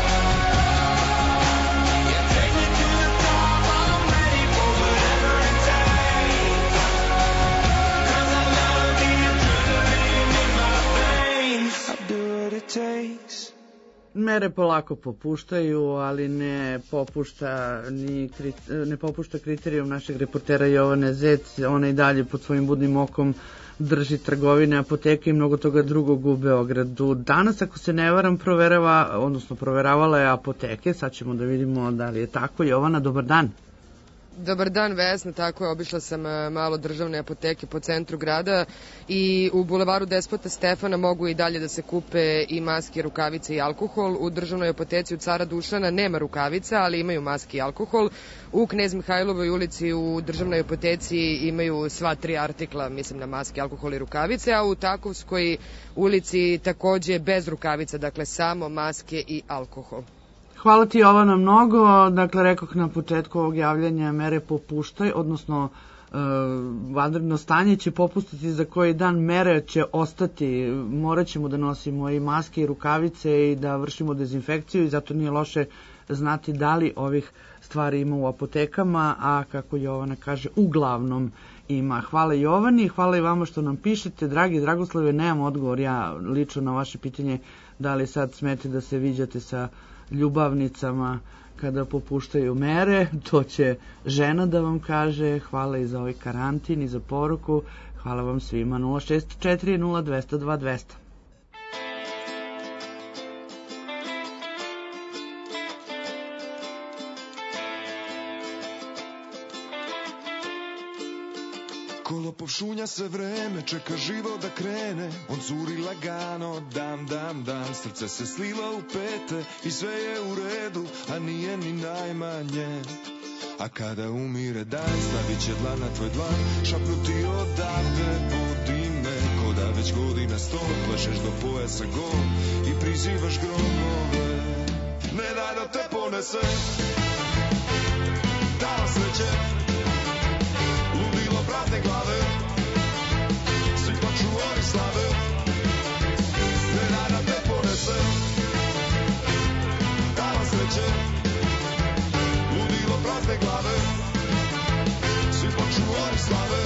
Yeah, take me to the top. I'm ready for whatever it takes. Cause I love the adrenaline in my veins. I'll do what it takes. Mere polako popuštaju, ali ne popušta kriterijum našeg reportera Jovane Zec. Ona i dalje pod svojim budnim okom drži trgovine, apoteke i mnogo toga drugog u Beogradu. Danas, ako se ne varam, proveravala je apoteke. Sad ćemo da vidimo da li je tako. Jovana, dobar dan. Dobar dan, Vesna, tako je, obišla sam malo državne apoteke po centru grada i u bulevaru Despota Stefana mogu i dalje da se kupe i maske, rukavice i alkohol. U državnoj apoteci u Cara Dušana nema rukavica, ali imaju maske i alkohol. U Knez Mihajlovoj ulici u državnoj apoteci imaju sva tri artikla, mislim na maske, alkohol i rukavice, a u Takovskoj ulici takođe bez rukavica, dakle samo maske i alkohol. Hvala ti, Jovana, mnogo. Dakle, rekoh na početku ovog javljanja, mere popuštaju, odnosno vanredno stanje će popustiti za koji dan, mere će ostati. Morat ćemo da nosimo i maske i rukavice i da vršimo dezinfekciju i zato nije loše znati da li ovih stvari ima u apotekama, a kako Jovana kaže, uglavnom ima. Hvala Jovani, hvala i vama što nam pišete. Dragi Dragoslave, nemam odgovor ja lično na vaše pitanje da li sad smete da se viđate sa ljubavnicama kada popuštaju mere. To će žena da vam kaže. Hvala i za ovaj karantin i za poruku. Hvala vam svima. 064 0202 200. Kolopov šunja se vreme, čeka život da krene. On curi lagano, dan, dan, dan. Srce se slila u pete i sve je u redu, a nije ni najmanje. A kada umire dan, stavit će dlan na tvoj dlan, šapnuti odavde, budi me. Ko da već godina sto, plešeš do pojasa gol i prizivaš gromove. Ne daj da te ponese, dan sreće, ludilo prazne glave, svi plaču oni slave. Ne daj da te ponese, dan sreće, ludilo prazne glave, svi plaču oni slave.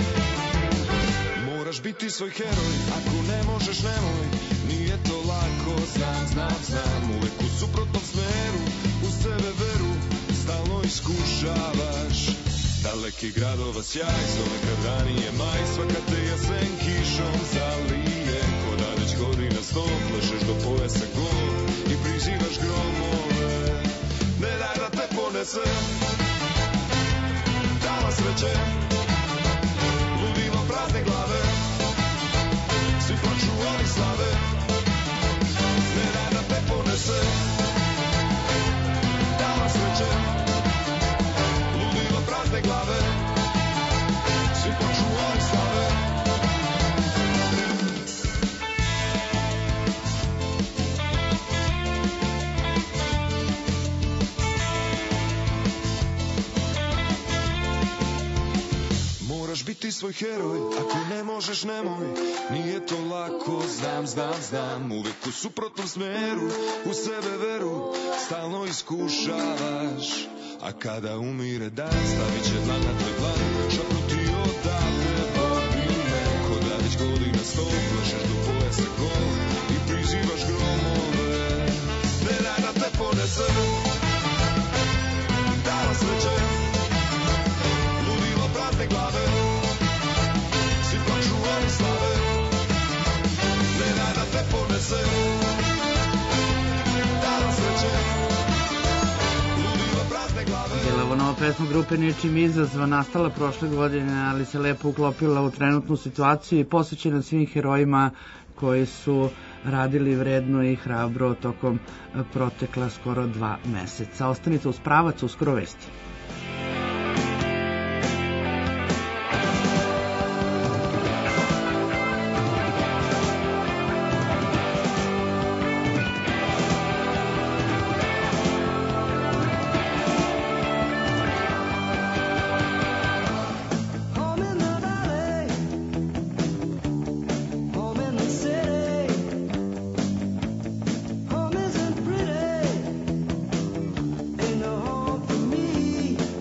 Moraš biti svoj heroj, ako ne možeš nemoj, nije to lako, znam, znam, znam. Uvek u suprotnom smeru, u sebe veru, stalno iskušavaš. Daleki gradova sjaj, zove kad ranije maj, svaka te jesen kišom zalije. Ko da već godina sto, plešeš do pojasa gol i prizivaš gromove. Ne daj da te ponese, dala sreće, ludilo prazne glave, svi plaču oni slave. Ne daj da te ponese, dala sreće, ludilo prazne glave, svi plaču oni slave. Moraš biti svoj heroj, ako ne možeš nemoj, nije to lako, znam, znam, znam. Uvek u suprotnom smeru, u sebe veru, stalno iskušavaš. A kada umire dan, stavit će dlan na tvoj dlan, šapnuti odavde, bodi me. Ko da već godina sto, plešeš do pojasa gol i prizivaš gromove. Ne daj da te ponese, dala sreće, ludilo prazne glave, svi plaču oni slave. Ne daj da te ponese, dala sreće, ludilo prazne glave. Delova nova pesma grupe Ničim izazva, nastala prošle godine, ali se lepo uklopila u trenutnu situaciju i posvećena svim herojima koji su radili vredno i hrabro tokom protekla skoro 2 meseca. Ostanite uz pravac, uskoro vesti. Home isn't pretty, ain't no home for me.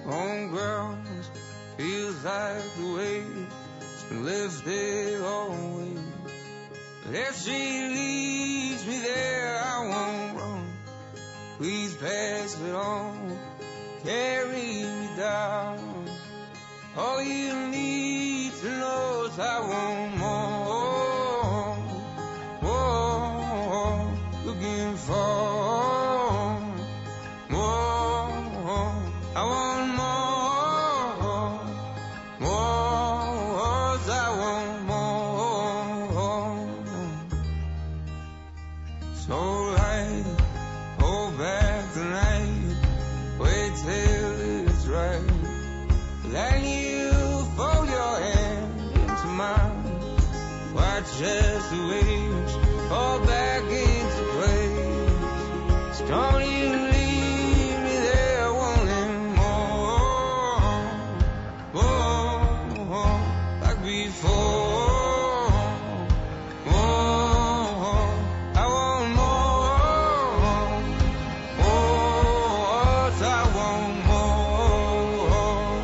Homeground feels like the way it's been lifted always. But if she leaves me there, I won't run. Please pass it on, carry me down. All you need to know is I want more, more, looking for more. I want more, more, I want more. So light, hold back the night, wait till it's right. Then you fold your hand into mine. Watch as the waves fall back into place. Don't you leave me there wanting more, more, like before. More, I want more, more, I want more.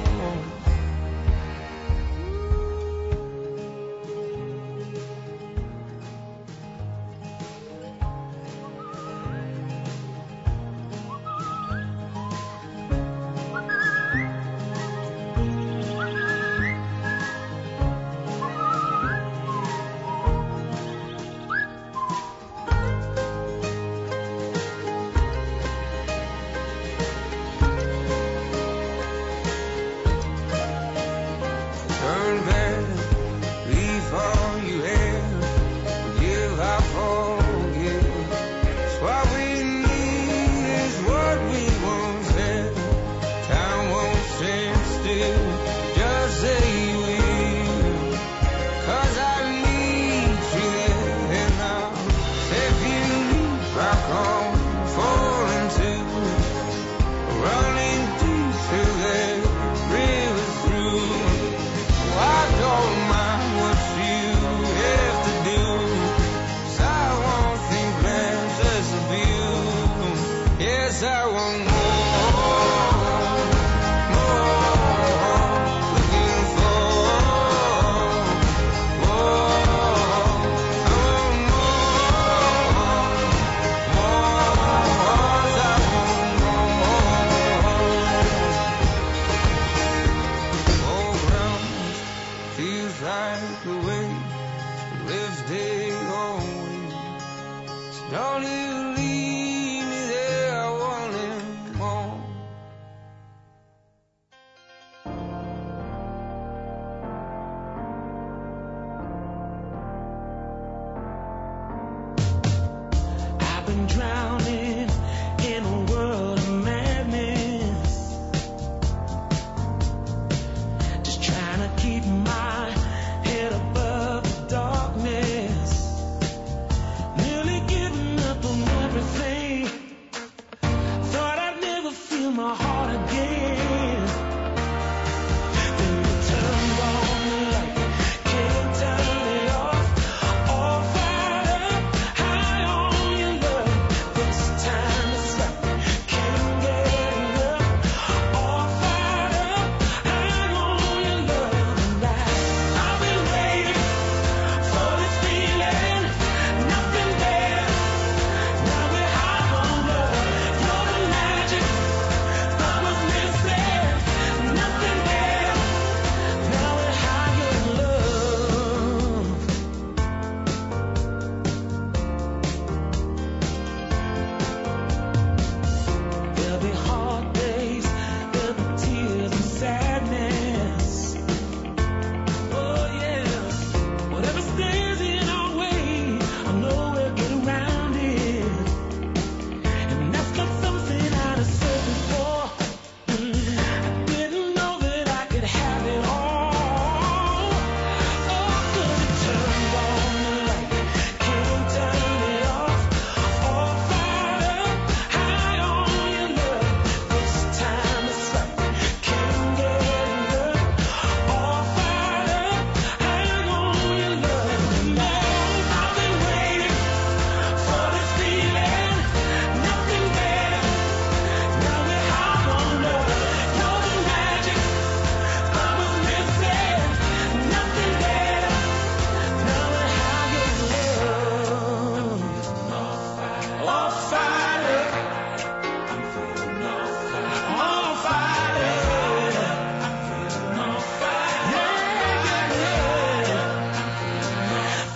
Turn back, leave all you have, forgive, I forgive. It's what we need, is what we once had. Time won't stand still, just say you will. 'Cause I need you there now. If you leave, I'll come falling too, running deep till that river's through. I don't mind what you have to do, 'cause I won't think that's just a view. Yes, I want more, more, looking for more. I want more, more, I want more. Old ground feels like the way lifted always. Don't you leave me there wanting more. I've been drowning in a world of madness, just trying to keep my head above the darkness, nearly giving up on everything.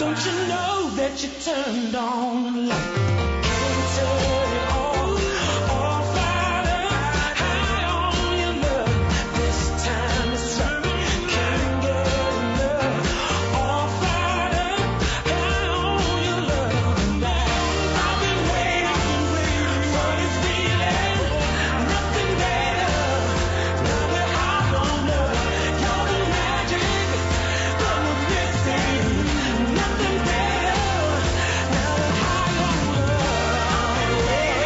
Don't you know that you turned on the light? Can't turn it all fired up, high on your love. This time it's right, can't get enough. All fired up, high on your love. And I've been waiting for this feeling, nothing better. Now we're high on love, you're the magic that we're missing. Nothing better. Now we're high on love.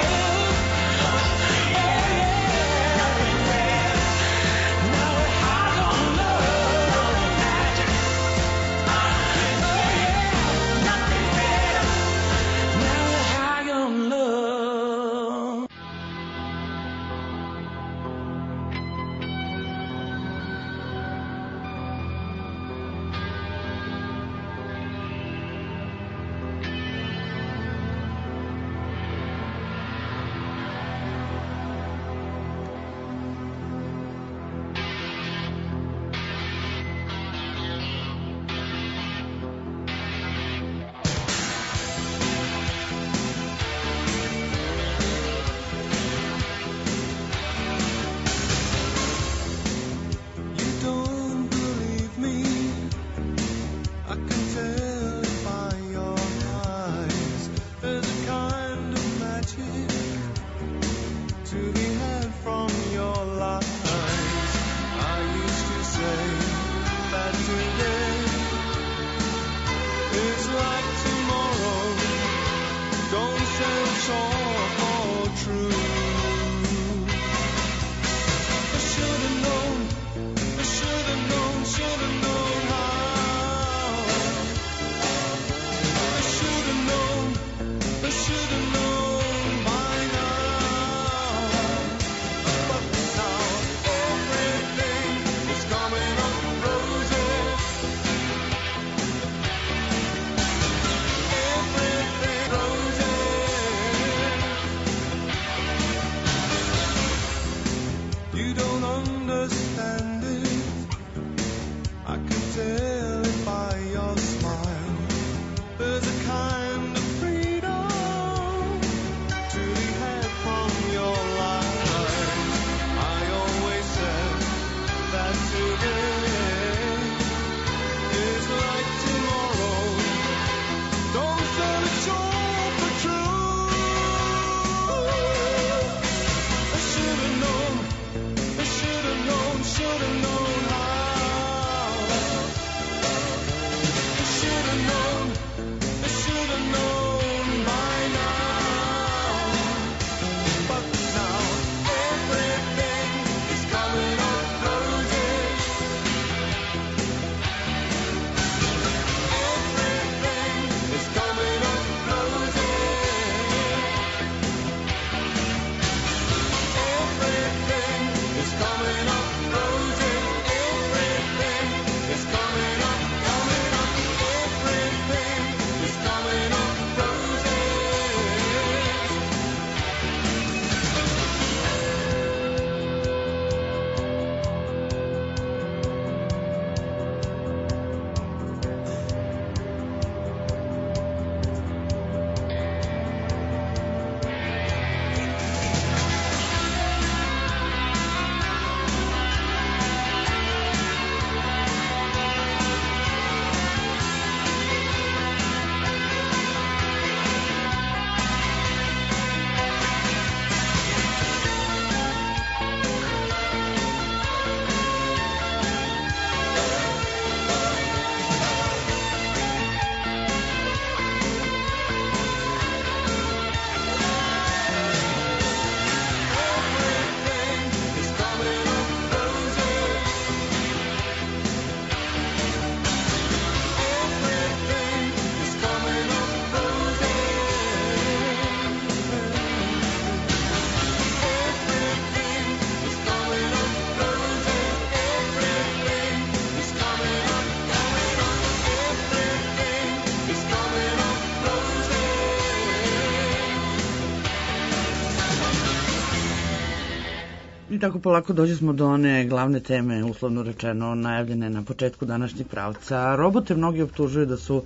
I tako polako dođe smo do one glavne teme, uslovno rečeno, najavljene na početku današnjeg pravca. Robote mnogi optužuju da su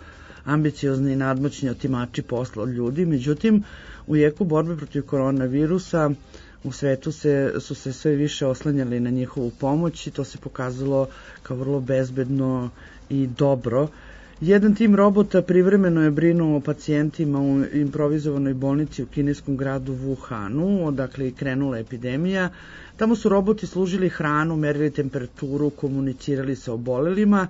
ambiciozni i nadmoćni otimači posla od ljudi. Međutim, u jeku borbe protiv koronavirusa u svetu su se sve više oslanjali na njihovu pomoć i to se pokazalo kao vrlo bezbedno i dobro. Jedan tim robota privremeno je brinuo o pacijentima u improvizovanoj bolnici u kineskom gradu Wuhanu, odakle je krenula epidemija. Tamo su roboti služili hranu, merili temperaturu, komunicirali sa obolelima.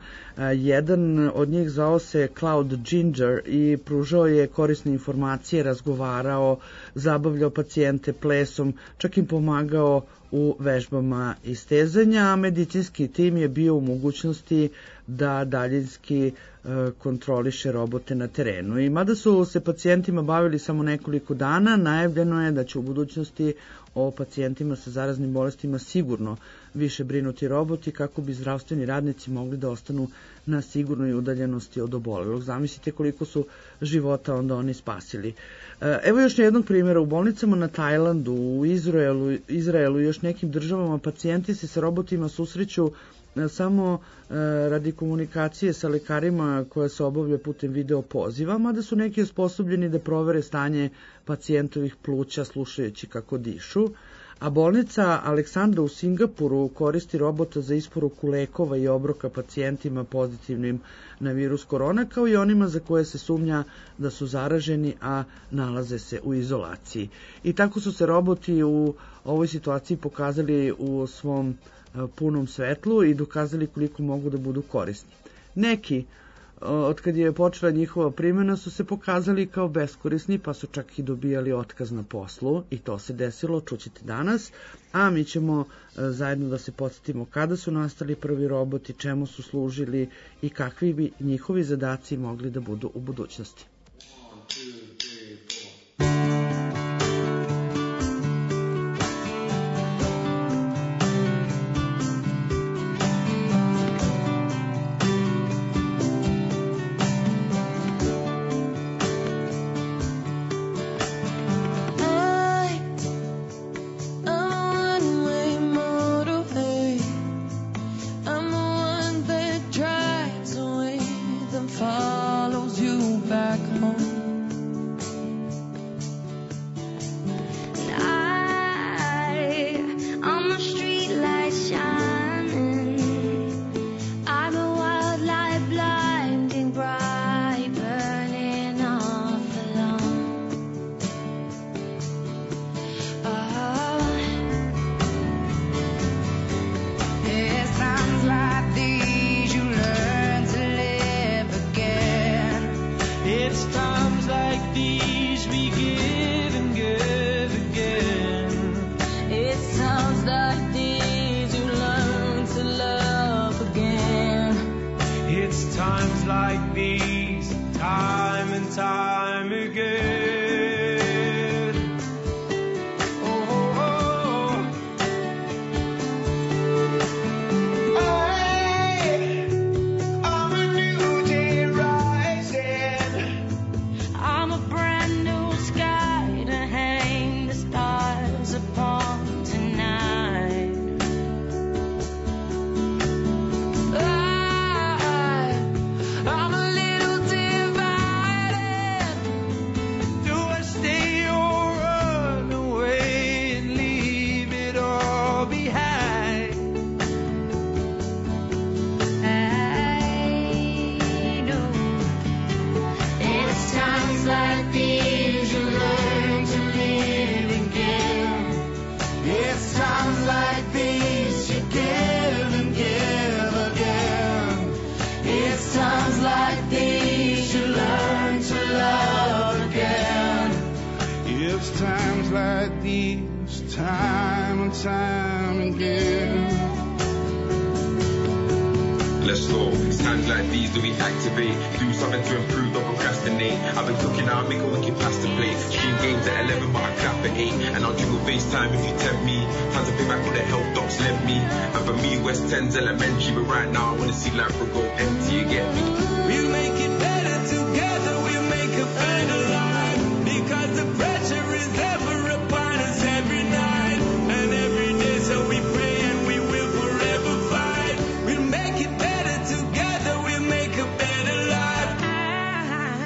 Jedan od njih zvao se Cloud Ginger i pružao je korisne informacije, razgovarao, zabavljao pacijente plesom, čak im pomagao u vežbama istezanja, a medicinski tim je bio u mogućnosti da daljinski kontroliše robote na terenu. I mada su se pacijentima bavili samo nekoliko dana, najavljeno je da će u budućnosti o pacijentima sa zaraznim bolestima sigurno više brinuti roboti kako bi zdravstveni radnici mogli da ostanu na sigurnoj udaljenosti od obolelog. Zamislite koliko su života onda oni spasili. Evo još jednog primjera. U bolnicama na Tajlandu, u Izraelu i još nekim državama pacijenti se sa robotima susreću samo radi komunikacije sa lekarima koja se obavlja putem video poziva, mada su neki osposobljeni da provere stanje pacijentovih pluća slušajući kako dišu. A bolnica Aleksandra u Singapuru koristi robota za isporuku lekova i obroka pacijentima pozitivnim na virus korona, kao i onima za koje se sumnja da su zaraženi, a nalaze se u izolaciji. I tako su se roboti u ovoj situaciji pokazali u svom punom svetlu i dokazali koliko mogu da budu korisni. Neki, od kad je počela njihova primjena, su se pokazali kao beskorisni, pa su čak i dobijali otkaz na poslu i to se desilo, čućete danas, a mi ćemo zajedno da se podsjetimo kada su nastali prvi roboti, čemu su služili i kakvi bi njihovi zadaci mogli da budu u budućnosti. Elementary, but right now I wanna see life go empty, you get me? We'll make it better together, we'll make a better life, because the pressure is ever upon us every night and every day, so we pray and we will forever fight. We'll make it better together, we'll make a better life.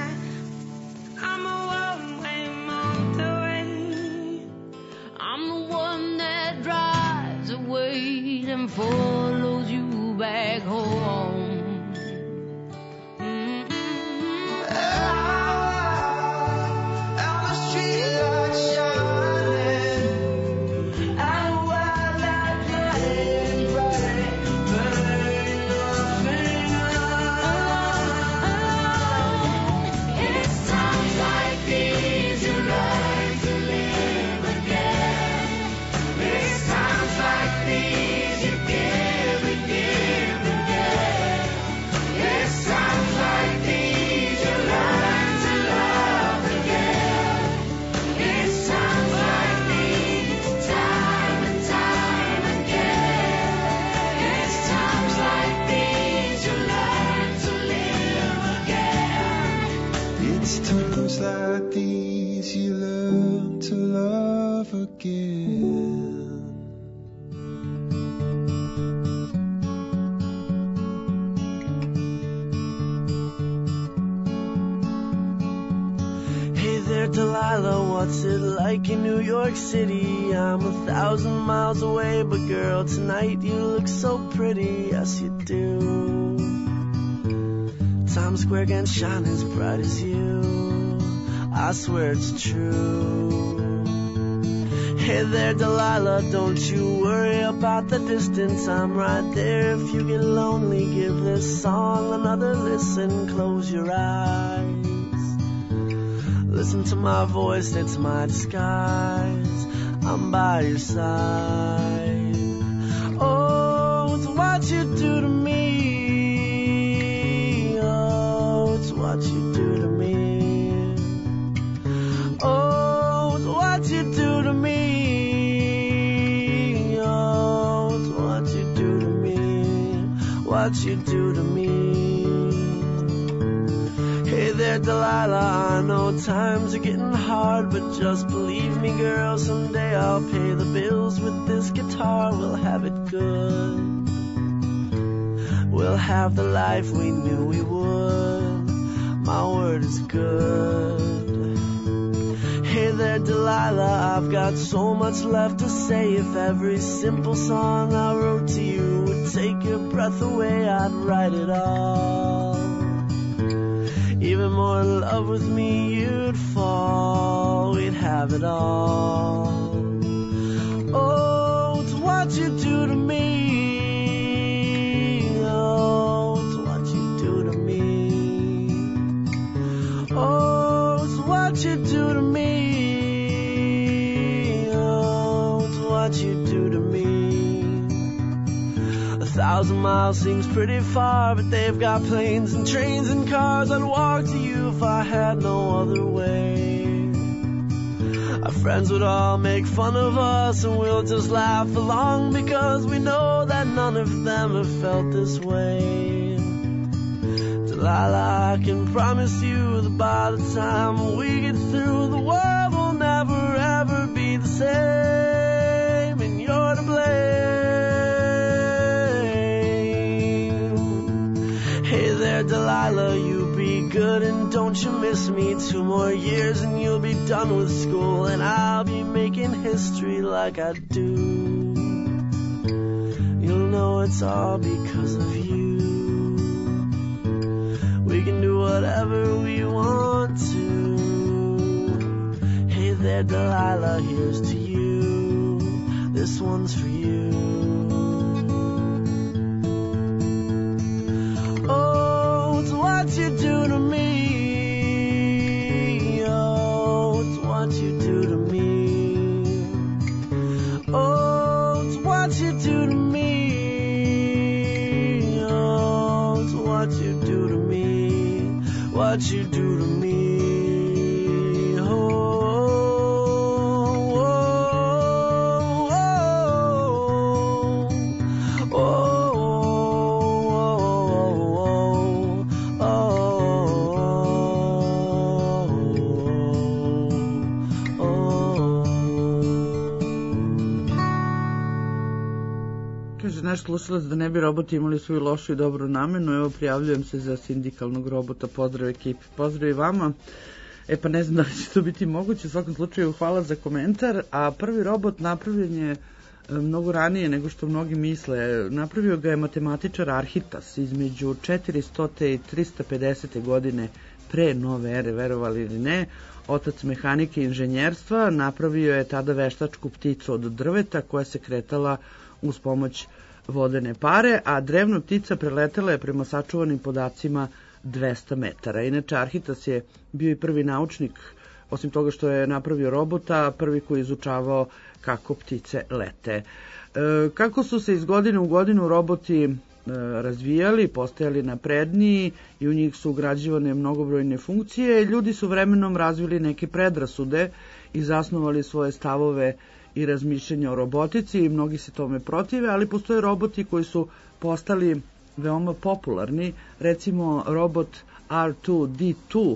It's times like these you learn to love again. Hey there, Delilah, what's it like in New York City? I'm 1,000 miles away, but girl, tonight you look so pretty, yes you do. Times Square can't shine as bright as you, I swear it's true. Hey there, Delilah, don't you worry about the distance, I'm right there. If you get lonely, give this song another listen, close your eyes. Listen to my voice, it's my disguise, I'm by your side. Oh, it's what you do to me. Oh, it's what you do to me. Oh, it's what you do to me. Oh, it's what you do to me. What you do to me. Hey there, Delilah, I know times are getting hard, but just believe me, girl, someday I'll pay the bills with this guitar. We'll have it good. We'll have the life we knew we would. My word is good. Hey there, Delilah, I've got so much left to say. If every simple song I wrote to you would take your breath away, I'd write it all. Even more in love with me you'd fall, we'd have it all. Oh, it's what you do to me. Oh, it's what you do to me. Oh, it's what you do to me. Oh, it's what you do to me. 1,000 miles seems pretty far, but they've got planes and trains and cars. I'd walk to you if I had no other way. Our friends would all make fun of us, and we'll just laugh along, because we know that none of them have felt this way. Delilah, I can promise you that by the time we get through, the world will never ever be the same, and you're to blame. Delilah, you be good and don't you miss me. 2 more years and you'll be done with school, and I'll be making history like I do. You'll know it's all because of you. We can do whatever we want to. Hey there, Delilah, here's to you. This one's for you. What you do to me. Oh, it's what you do to me. Oh, it's what you do to me. Oh, it's what you do to me. What you do to me. Naš slušalac, da ne bi roboti imali svoju lošu i dobru namenu, evo prijavljujem se za sindikalnog robota. Pozdrav ekipi, pozdrav i vama. Pa ne znam da li će to biti moguće, u svakom slučaju hvala za komentar. A prvi robot napravljen je mnogo ranije nego što mnogi misle. Napravio ga je matematičar Arhitas između 400. i 350. godine pre nove ere, verovali ili ne. Otac mehanike i inženjerstva napravio je tada veštačku pticu od drveta koja se kretala uz pomoć vodene pare, a drevna ptica preletela je prema sačuvanim podacima 200 metara. Inače, Arhitas je bio i prvi naučnik, osim toga što je napravio robota, prvi koji je izučavao kako ptice lete. Kako su se iz godine u godinu roboti razvijali, postajali napredniji i u njih su ugrađivane mnogobrojne funkcije, ljudi su vremenom razvili neke predrasude i zasnovali svoje stavove i razmišljanja o robotici i mnogi se tome protive, ali postoje roboti koji su postali veoma popularni. Recimo robot R2-D2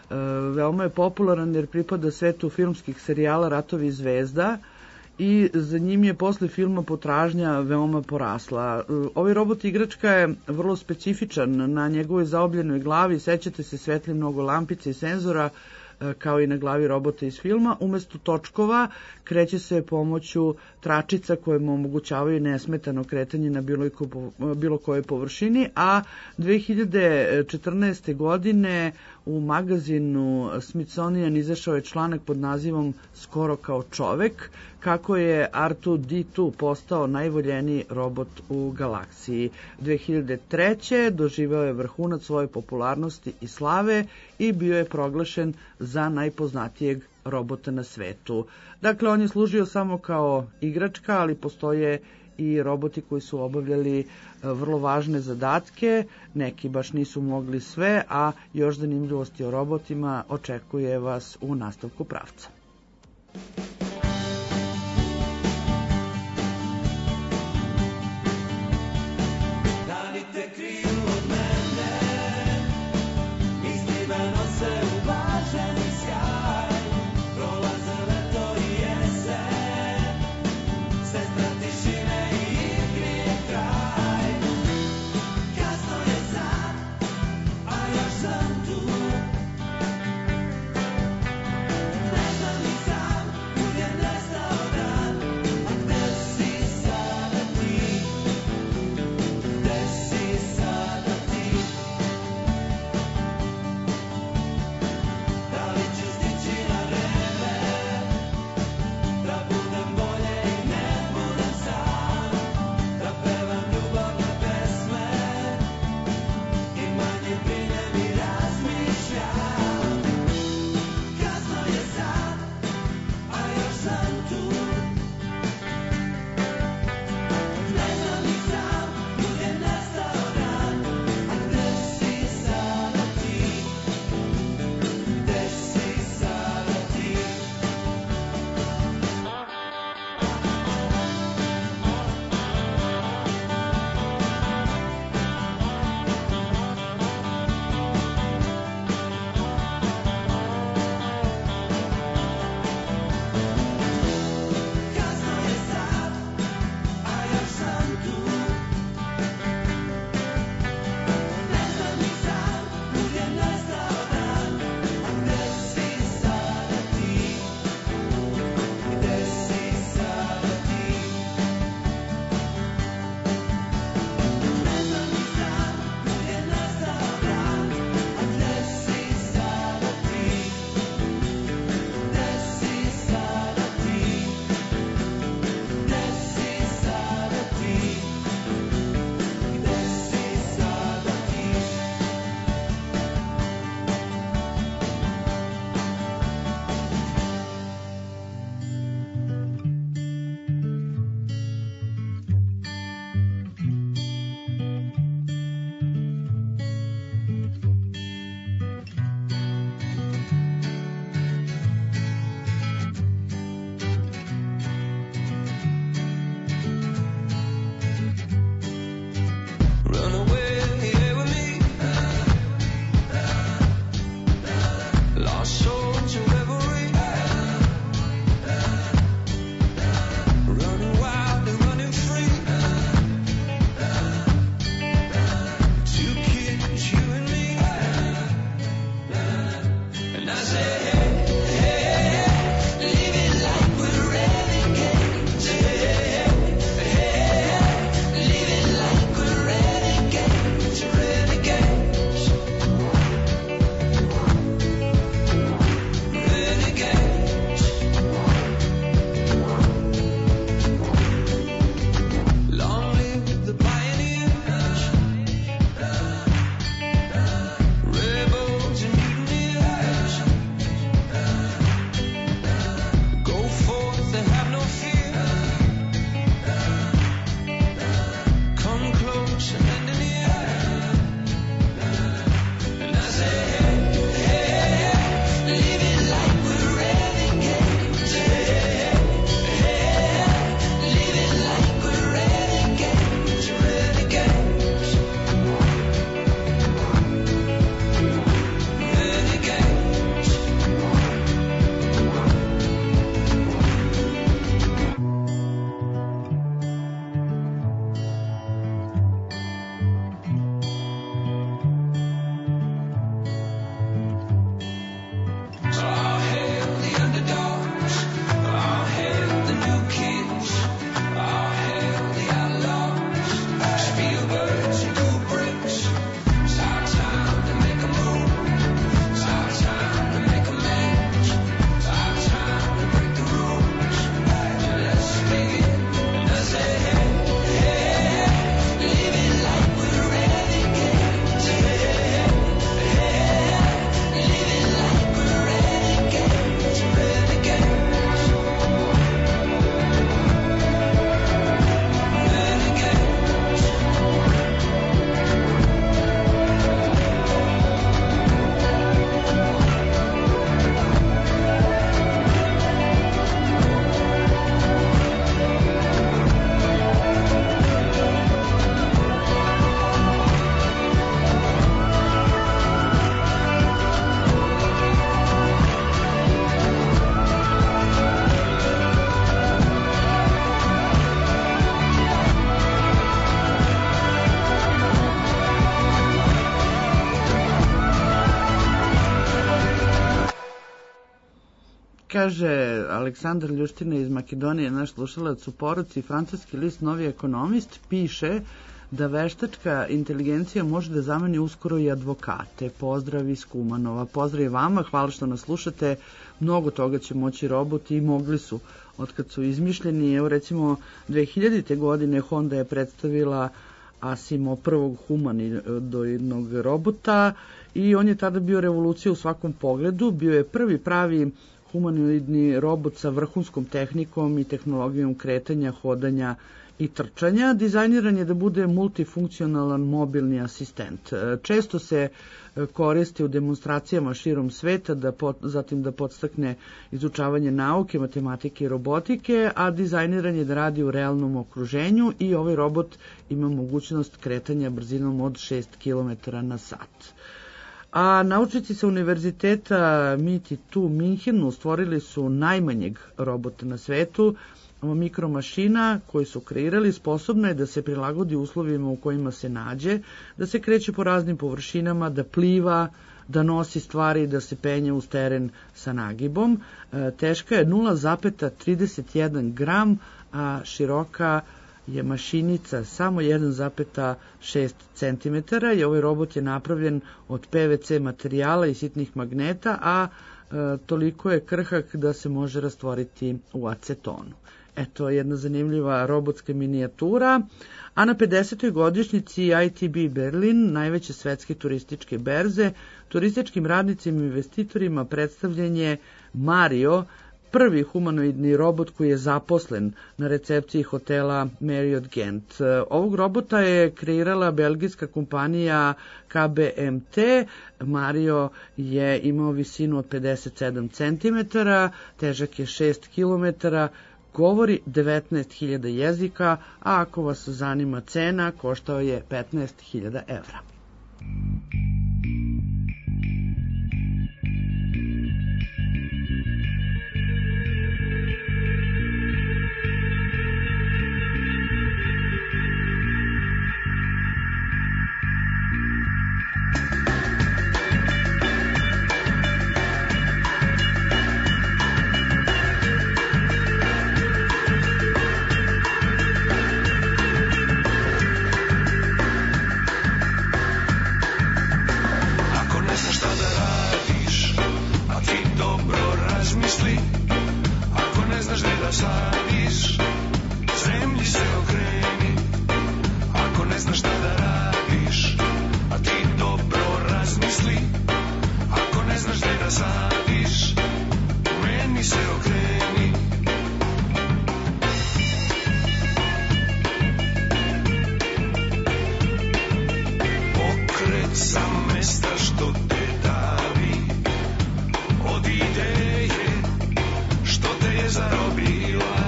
Veoma je popularan jer pripada svetu filmskih serijala Ratovi zvezda i za njim je posle filma potražnja veoma porasla. Ovaj robot igračka je vrlo specifičan. Na njegovoj zaobljenoj glavi sećate se svetli mnogo lampica i senzora, kao i na glavi robota iz filma. Umesto točkova kreće se pomoću tračica koje mu omogućavaju nesmetano kretanje na bilo kojoj površini, a 2014. godine u magazinu Smithsonian izašao je članak pod nazivom Skoro kao čovek, kako je R2-D2 postao najvoljeniji robot u galaksiji. 2003. doživeo je vrhunac svoje popularnosti i slave i bio je proglašen za najpoznatijeg robota na svetu. Dakle, on je služio samo kao igračka, ali postoje i roboti koji su obavljali vrlo važne zadatke, neki baš nisu mogli sve, a još zanimljivosti o robotima očekuje vas u nastavku pravca. Ne znam Kaže, Aleksandar Ljuština iz Makedonije, naš slušalac, u poruci francuski list Novi ekonomist piše da veštačka inteligencija može da zameni uskoro i advokate. Pozdrav iz Kumanova. Pozdrav i vama, hvala što nas slušate. Mnogo toga će moći roboti i mogli su otkad su izmišljeni. Evo recimo 2000. godine Honda je predstavila Asimo, prvog humanoidnog robota, i on je tada bio revolucija u svakom pogledu. Bio je prvi pravi humanoidni robot sa vrhunskom tehnikom i tehnologijom kretanja, hodanja i trčanja. Dizajniran je da bude multifunkcionalan mobilni asistent. Često se koristi u demonstracijama širom sveta, zatim da podstakne izučavanje nauke, matematike i robotike, a dizajniran je da radi u realnom okruženju i ovaj robot ima mogućnost kretanja brzinom od 6 km na sat. A naučnici sa univerziteta MIT u Minhenu stvorili su najmanjeg robota na svetu. Ova mikromašina koju su kreirali sposobna je da se prilagodi uslovima u kojima se nađe, da se kreće po raznim površinama, da pliva, da nosi stvari, da se penje uz teren sa nagibom. Teška je 0,31 gram, a široka je mašinica samo 1,6 cm i ovaj robot je napravljen od PVC materijala i sitnih magneta, a toliko je krhak da se može rastvoriti u acetonu. Eto, jedna zanimljiva robotska minijatura. A na 50. godišnjici ITB Berlin, najveće svetske turističke berze, turističkim radnicima i investitorima predstavljen je Mario, prvi humanoidni robot koji je zaposlen na recepciji hotela Marriott Gent. Ovog robota je kreirala belgijska kompanija KBMT. Mario je imao visinu od 57 cm, težak je 6 km, govori 19.000 jezika, a ako vas zanima cena, koštao je 15.000 evra. Sadiš, zemlji se okreni. Ako ne znaš šta da radiš, a ti dobro razmisli. Ako ne znaš gde da sadiš, meni se okreni. Pokret sa mesta što te davi, od ideje što te je zarobila,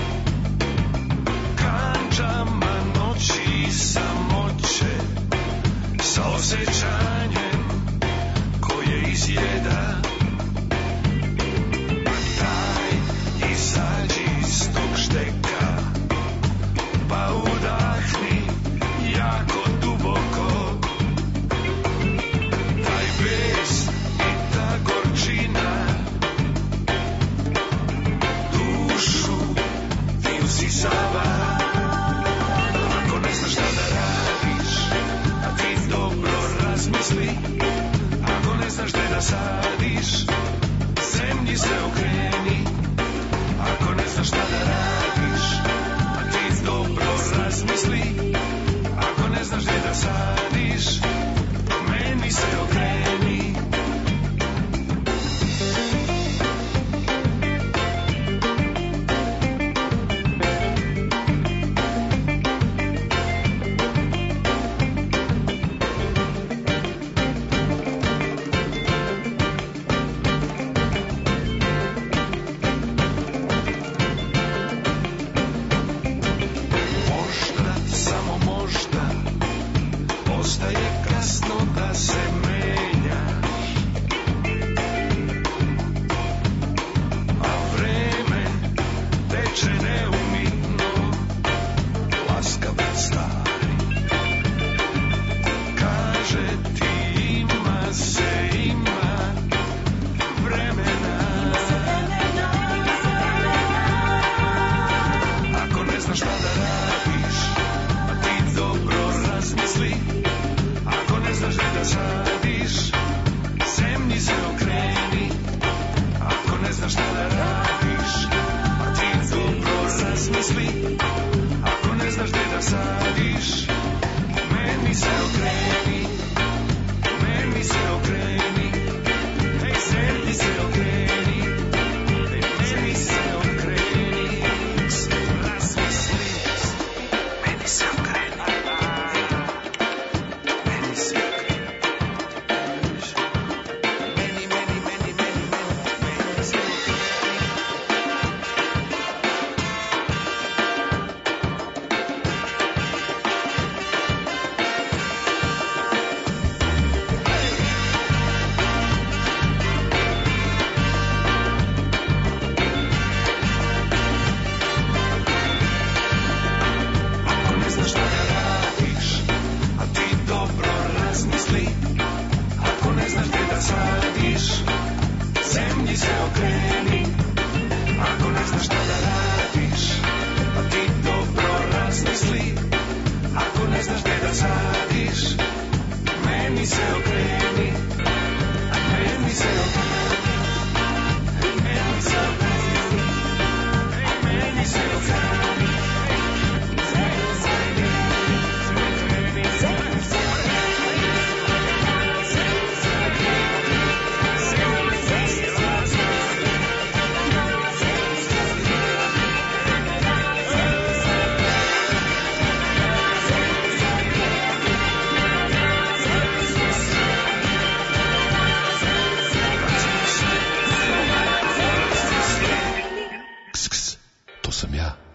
kanđama noći samoće, sa osjećanjem koje izjeda. Daj, izađi iz tog šteka, pa udahni jako duboko. Taj bes i ta gorčina usisava. Ako ne znaš šta da radiš, a ti dobro razmisli. Ako ne znaš gde da sadiš, zemlji se okreni. Ako ne znaš šta da radiš, a ti dobro razmisli. Ako ne znaš gde da sadiš, meni se okreni.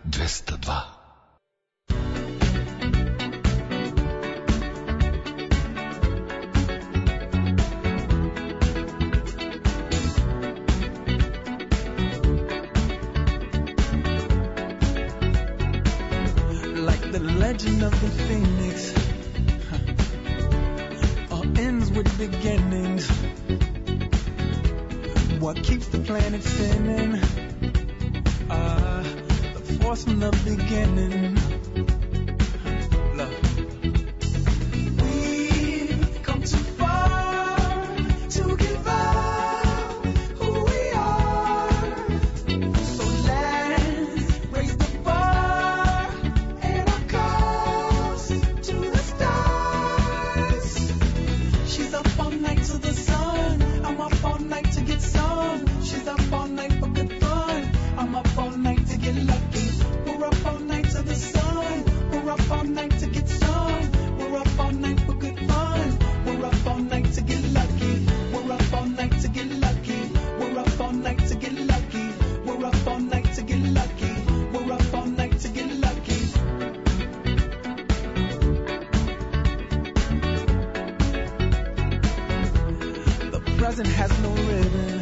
202. Like the legend of the phoenix, all ends with beginnings. What keeps the planet spinning? The force from the beginning. Love. We've come too far to give up who we are. So let's raise the bar and our cause to the stars. She's up all night to the sun. I'm up all night to get some. She's up all night for good fun. I'm up all night to get lucky. We're up all night to the sun. We're up all night to get some. We're up all night for good fun. We're up all night to get lucky. We're up all night to get lucky. We're up all night to get lucky. We're up all night to get lucky. We're up all night to get lucky. The present has no ribbon.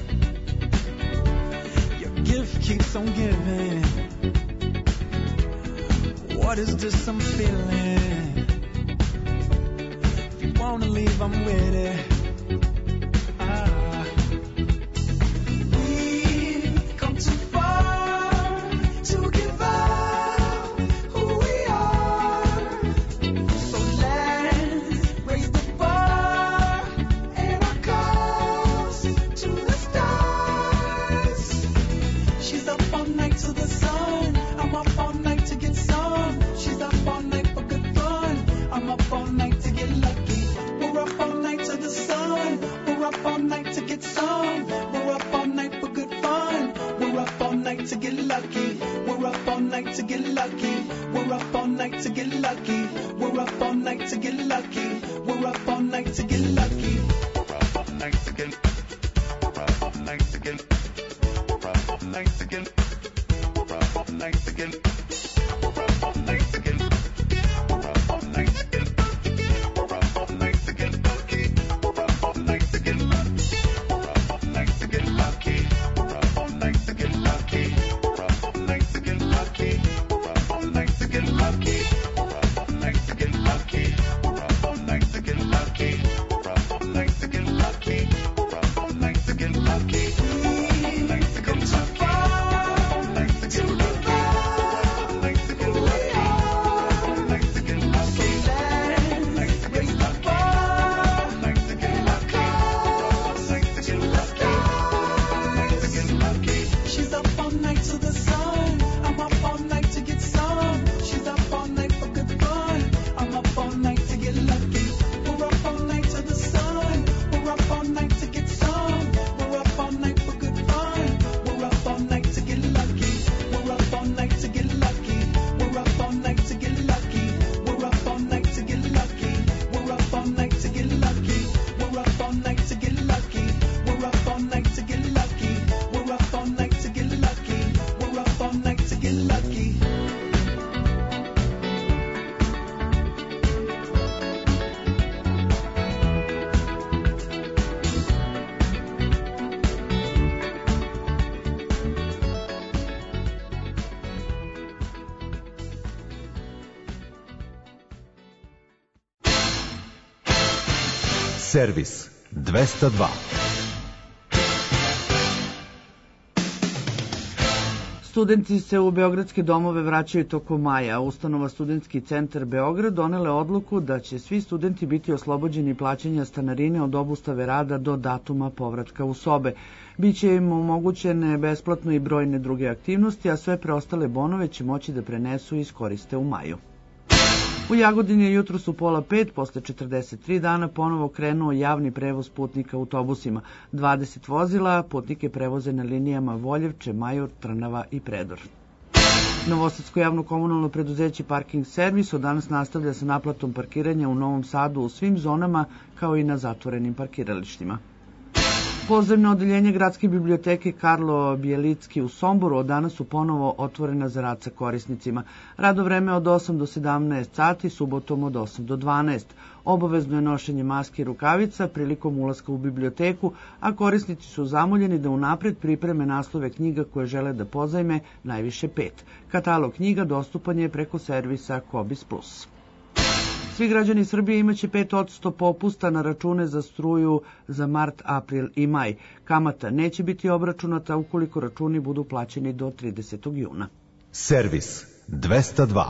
Your gift keeps on giving. What is this I'm feeling? If you wanna leave, I'm with it. We've come too far to give up who we are. So let's raise the bar and our cause to the stars. She's up all night to the sun. I'm up all night to get some. She's up all night for good fun. I'm up all night to get lucky. We're up all night to the sun. We're up all night to get some. We're up all night for good fun. We're up all night to get lucky. We're up all night to get lucky. We're up all night to get lucky. We're up all night to get lucky. We're up all night to get lucky. We're up all night to get. We're up all night to get. We're up all night to get. We're up all night to get. We're up all night to get. We're up all night to get. We're up all night to get lucky. We're up all night to get lucky. We're up all night to get lucky. We're up all night to get lucky. We're up all night to get lucky. We're up all night to get lucky. We're up all night to get lucky. We're up all night to get lucky. We're up all night to get lucky. We're up all night to get lucky. Come too far to give up. Servis 202. Studenti se u beogradske domove vraćaju tokom maja. Ustanova Studentski centar Beograd donela odluku da će svi studenti biti oslobođeni plaćanja stanarine od obustave rada do datuma povratka u sobe. Biće im omogućene besplatno i brojne druge aktivnosti, a sve preostale bonove će moći da prenesu i iskoriste u maju. U Jagodini je jutros u 4:30, posle 43 dana, ponovo krenuo javni prevoz putnika autobusima. 20 vozila putnike prevoze na linijama Voljevče, Majur, Trnava i Predor. Novosadsko javno komunalno preduzeće Parking servis od danas nastavlja sa naplatom parkiranja u Novom Sadu u svim zonama, kao i na zatvorenim parkiralištima. Pozemno odeljenje Gradske biblioteke Karlo Bjelicki u Somboru od danas su ponovo otvorena za rad sa korisnicima. Radno vreme od 8 do 17 sati, subotom od 8 do 12. Obavezno je nošenje maske i rukavica prilikom ulaska u biblioteku, a korisnici su zamoljeni da unapred pripreme naslove knjiga koje žele da pozajme, najviše 5. Katalog knjiga dostupan je preko servisa Kobis Plus. Svi građani Srbije imaće 5% popusta na račune za struju za mart, april i maj. Kamata neće biti obračunata ukoliko računi budu plaćeni do 30. juna. Servis 202.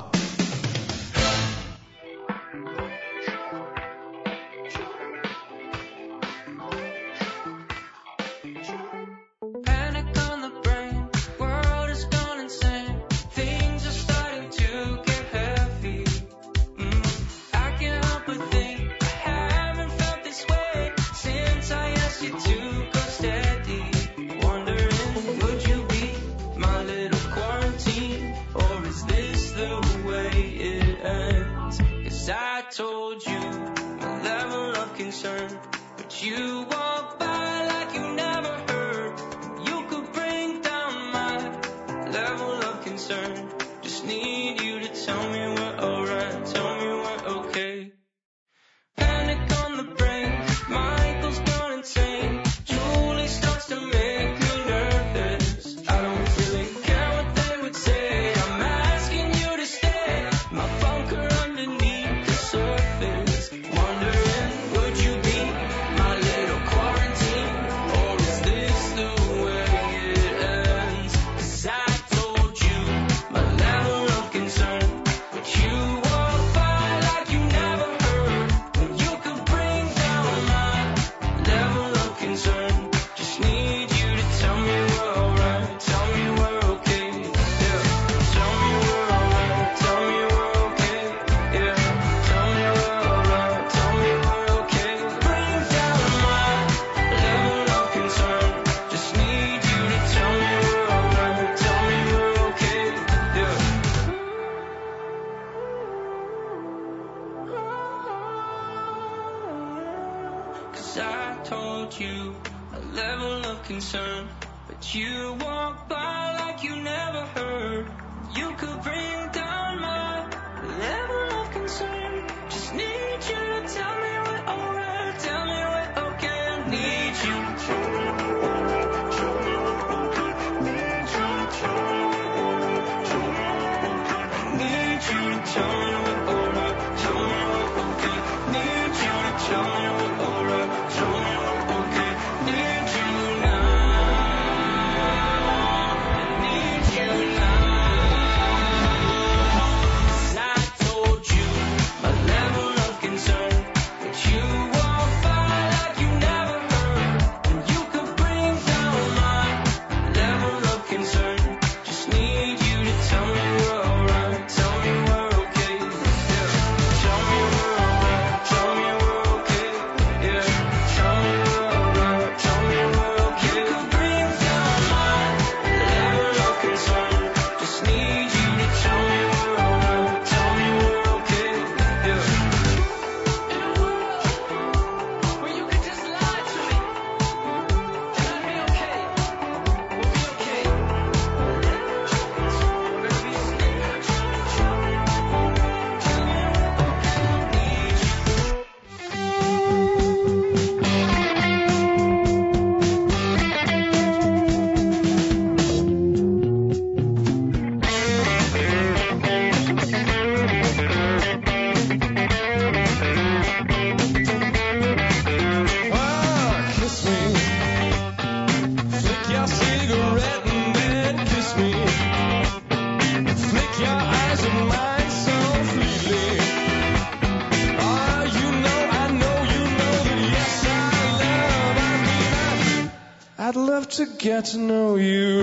To get to know you.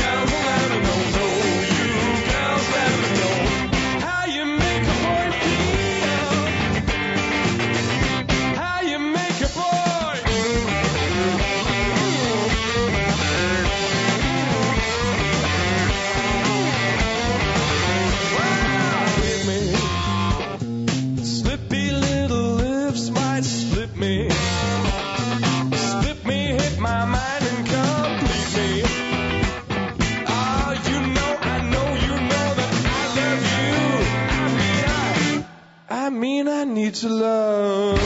How you make a boy feel. need to love.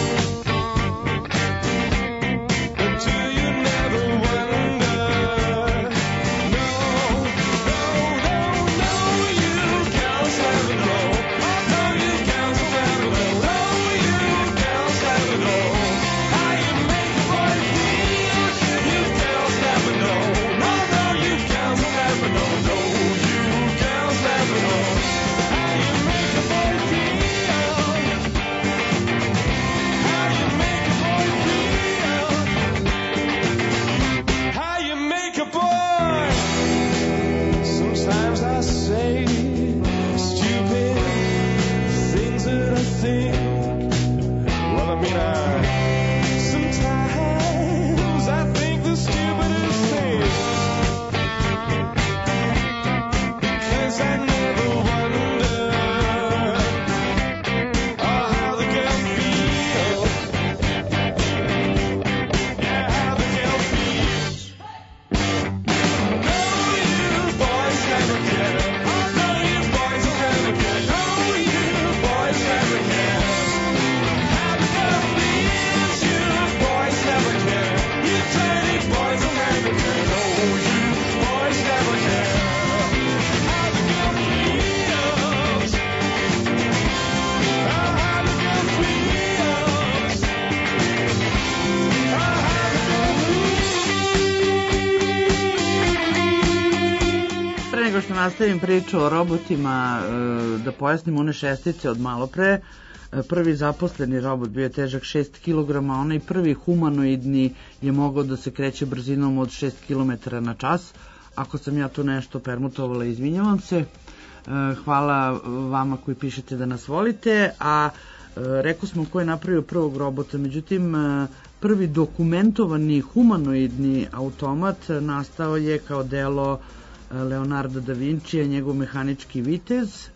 Nastavim priču o robotima, da pojasnim one šestice od malo pre. Prvi zaposleni robot bio je težak 6 kg, onaj prvi humanoidni je mogao da se kreće brzinom od 6 km na čas. Ako sam ja tu nešto permutovala, izvinjavam se. Hvala vama koji pišete da nas volite, a rekao smo ko je napravio prvog robota, međutim prvi dokumentovani humanoidni automat nastao je kao delo Leonardo da Vincija, njegov mehanički vitez,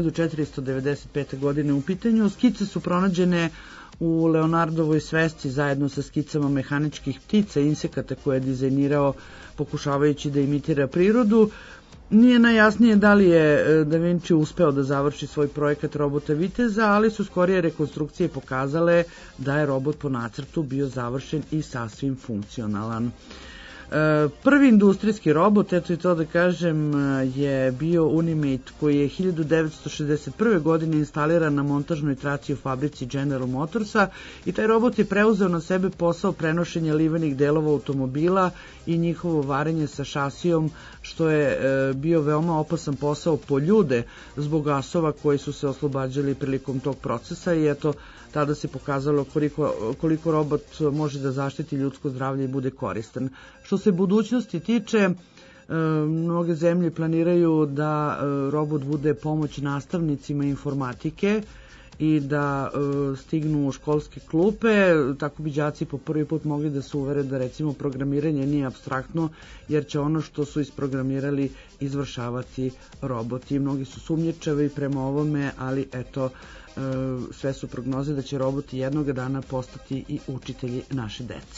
1495. godine u pitanju. Skice su pronađene u Leonardovoj svesci zajedno sa skicama mehaničkih ptica, insekata koje je dizajnirao pokušavajući da imitira prirodu. Nije najjasnije da li je Da Vinci uspeo da završi svoj projekat robota viteza, ali su skorije rekonstrukcije pokazale da je robot po nacrtu bio završen i sasvim funkcionalan. Prvi industrijski robot, eto i to da kažem, je bio Unimate, koji je 1961. godine instaliran na montažnoj traci u fabrici General Motorsa i taj robot je preuzeo na sebe posao prenošenja livenih delova automobila i njihovo varenje sa šasijom, što je bio veoma opasan posao po ljude zbog gasova koji su se oslobađali prilikom tog procesa i eto, tada se pokazalo koliko robot može da zaštiti ljudsko zdravlje i bude koristan. Što se budućnosti tiče, mnoge zemlje planiraju da robot bude pomoć nastavnicima informatike i da stignu u školske klupe, tako bi đaci po prvi put mogli da se uvere da recimo programiranje nije apstraktno, jer će ono što su isprogramirali izvršavati roboti. Mnogi su sumnjičavi prema ovome, ali eto, sve su prognoze da će roboti jednoga dana postati i učitelji naše dece.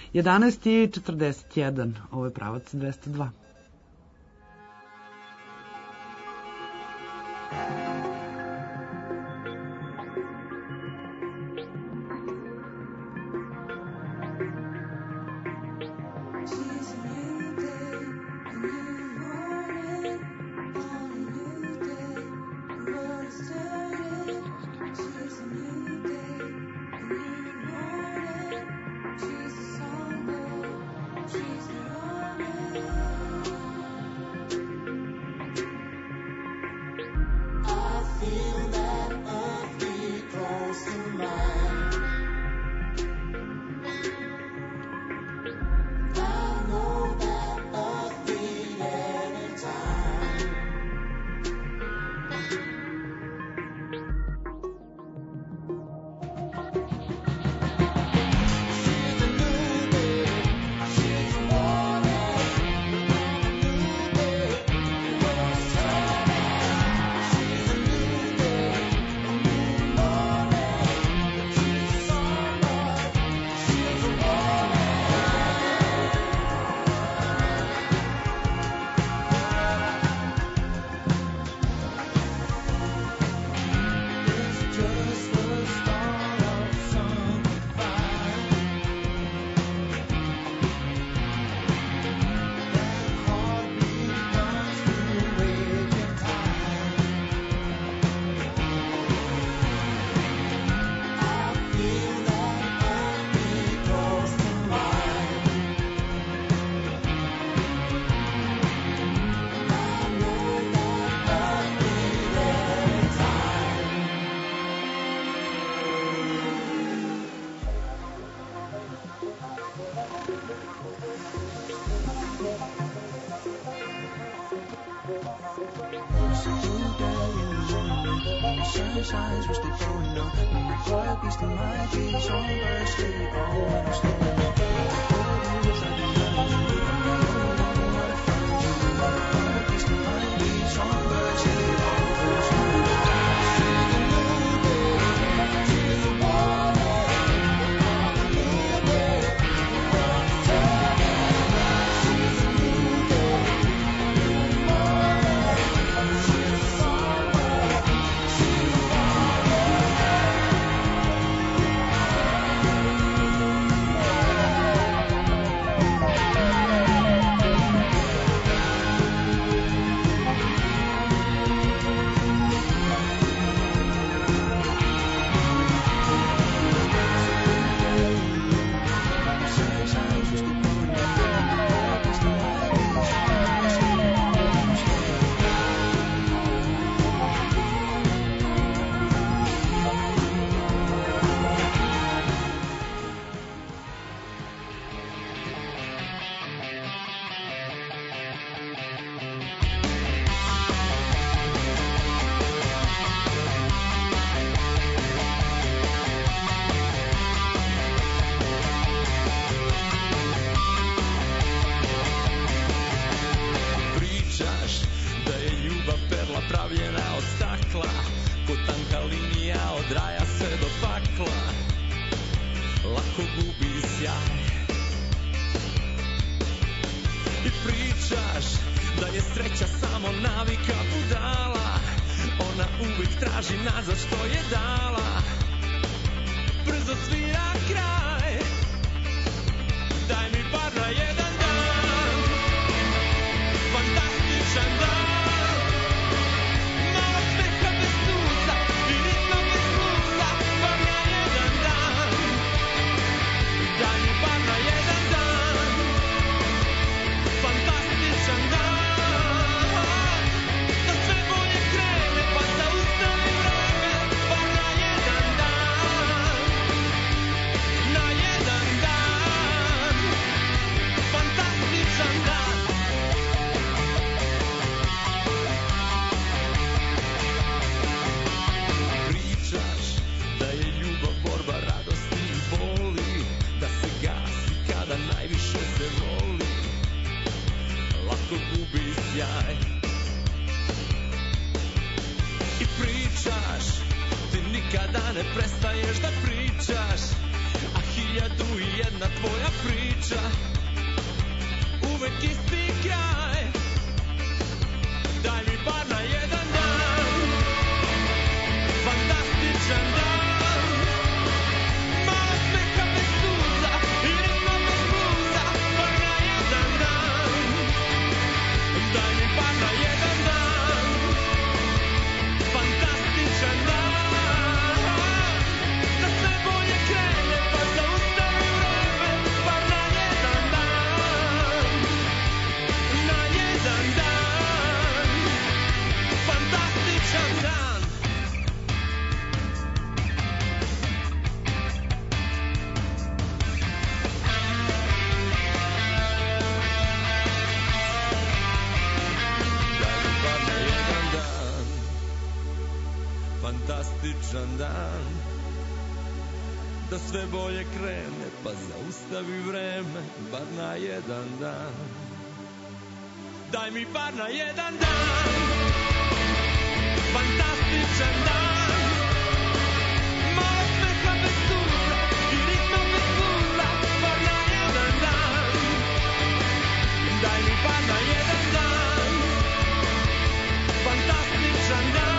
11:41, ovo je pravac 202. Oh shines, wish they're going up. And the quiet beast of my dreams, songbirds stay on, stay on. Wish I could love you, where to find you. Quiet beast of my dreams, songbirds stay on, stay on. Fantastičan dan, da sve bolje krene, pa zaustavi vreme, bar na jedan dan. Daj mi bar na jedan dan, fantastičan dan, malo smeha bez suza i ritma bez bluza, bar na jedan dan. Daj mi bar na jedan dan, fantastičan dan.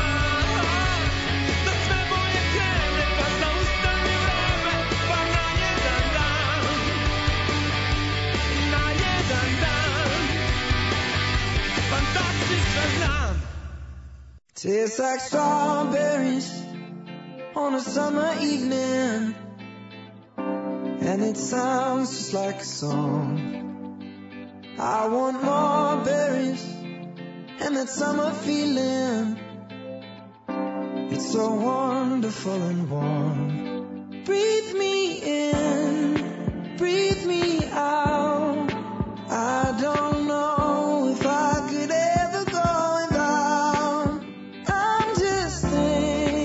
Tastes like strawberries on a summer evening, and it sounds just like a song. I want more berries and that summer feeling. It's so wonderful and warm. Breathe me in, breathe me out. I don't know if I could ever go without. I'm just thinking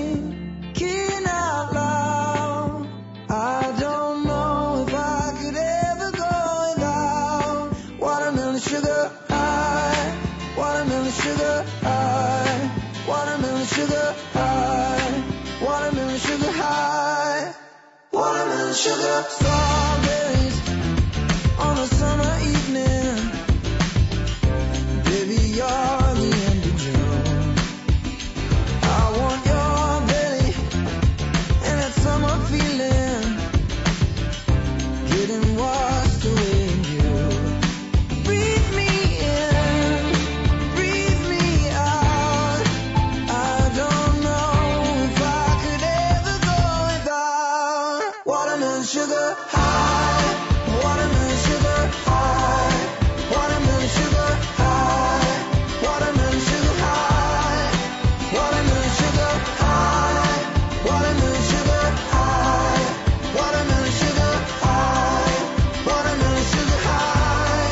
Watermelon sugar, strawberries on a summer evening. Baby, you're the end of June. I want your belly and that summer feeling, getting washed away in you. Breathe me in, breathe me out. I don't know if I could ever go without watermelon sugar high, watermelon sugar high, watermelon sugar high, watermelon sugar high, watermelon sugar high, watermelon sugar high, watermelon sugar high, watermelon sugar high.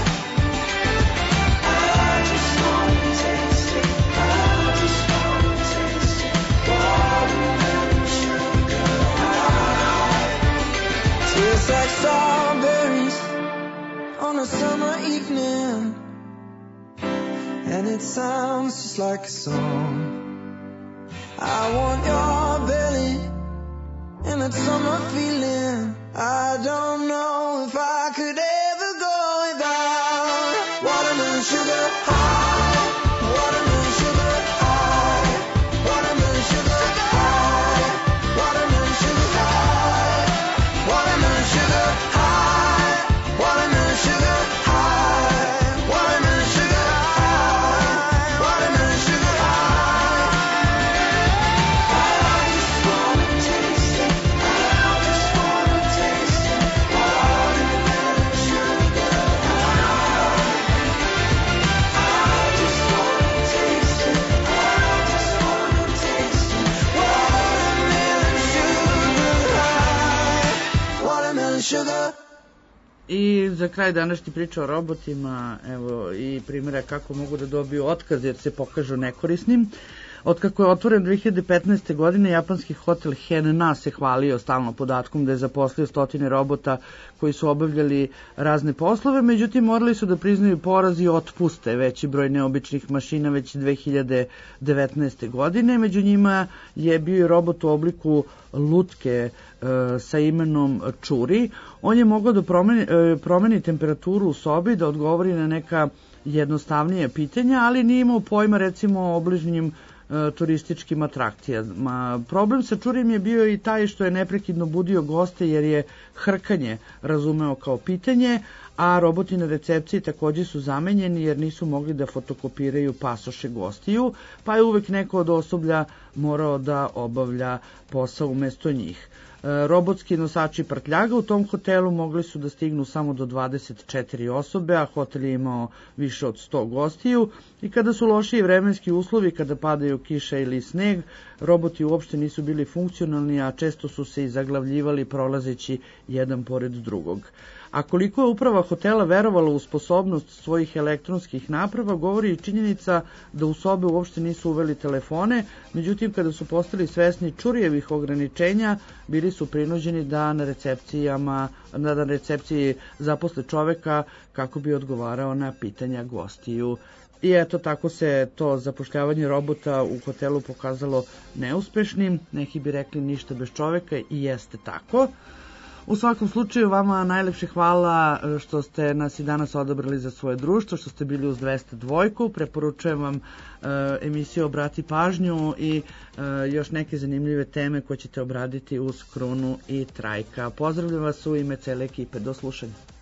I just wanna taste it, I just wanna taste it, watermelon sugar high. Tastes like strawberries on a summer evening, and it sounds just like a song. I want your belly and that summer feeling. I don't know if I could ever go without watermelon sugar high, watermelon sugar high, watermelon sugar high, watermelon sugar high, watermelon sugar high, watermelon sugar high, watermelon sugar high, watermelon sugar high. I just wanna taste it, I just wanna taste it, watermelon sugar high. I just wanna taste it, I just wanna taste it, watermelon sugar high, watermelon sugar. I za kraj današnje priče o robotima, evo i primjera kako mogu da dobiju otkaz jer se pokažu nekorisnim. Otkako je otvoren 2015. godine, japanski hotel Henna se hvalio stalno podatkom da je zaposlio stotine robota koji su obavljali razne poslove, međutim morali su da priznaju poraz i otpuste veći broj neobičnih mašina već 2019. godine. Među njima je bio i robot u obliku lutke sa imenom Čuri. On je mogao da promeni temperaturu u sobi, da odgovori na neka jednostavnije pitanja, ali nije imao pojma recimo o obližnjim turističkim atrakcijama. Problem sa Čurim je bio i taj što je neprekidno budio goste jer je hrkanje razumeo kao pitanje, a roboti na recepciji također su zamenjeni jer nisu mogli da fotokopiraju pasoše gostiju, pa je uvek neko od osoblja morao da obavlja posao umesto njih. Robotski nosači prtljaga u tom hotelu mogli su da stignu samo do 24 osobe, a hotel je imao više od 100 gostiju i kada su lošiji vremenski uslovi, kada padaju kiša ili sneg, roboti uopšte nisu bili funkcionalni, a često su se i zaglavljivali prolazeći jedan pored drugog. A koliko je uprava hotela verovala u sposobnost svojih elektronskih naprava, govori i činjenica da u sobe uopšte nisu uveli telefone, međutim kada su postali svesni Čurijevih ograničenja, bili su prinuđeni da na recepciji zaposle čoveka kako bi odgovarao na pitanja gostiju. I eto, tako se to zapošljavanje robota u hotelu pokazalo neuspešnim, neki bi rekli ništa bez čoveka i jeste tako. U svakom slučaju vama najlepše hvala što ste nas i danas odabrali za svoje društvo, što ste bili uz 202. Preporučujem vam emisiju Obrati pažnju i još neke zanimljive teme koje ćete obraditi uz Krunu i Trajka. Pozdravljam vas u ime cele ekipe. Do slušanja.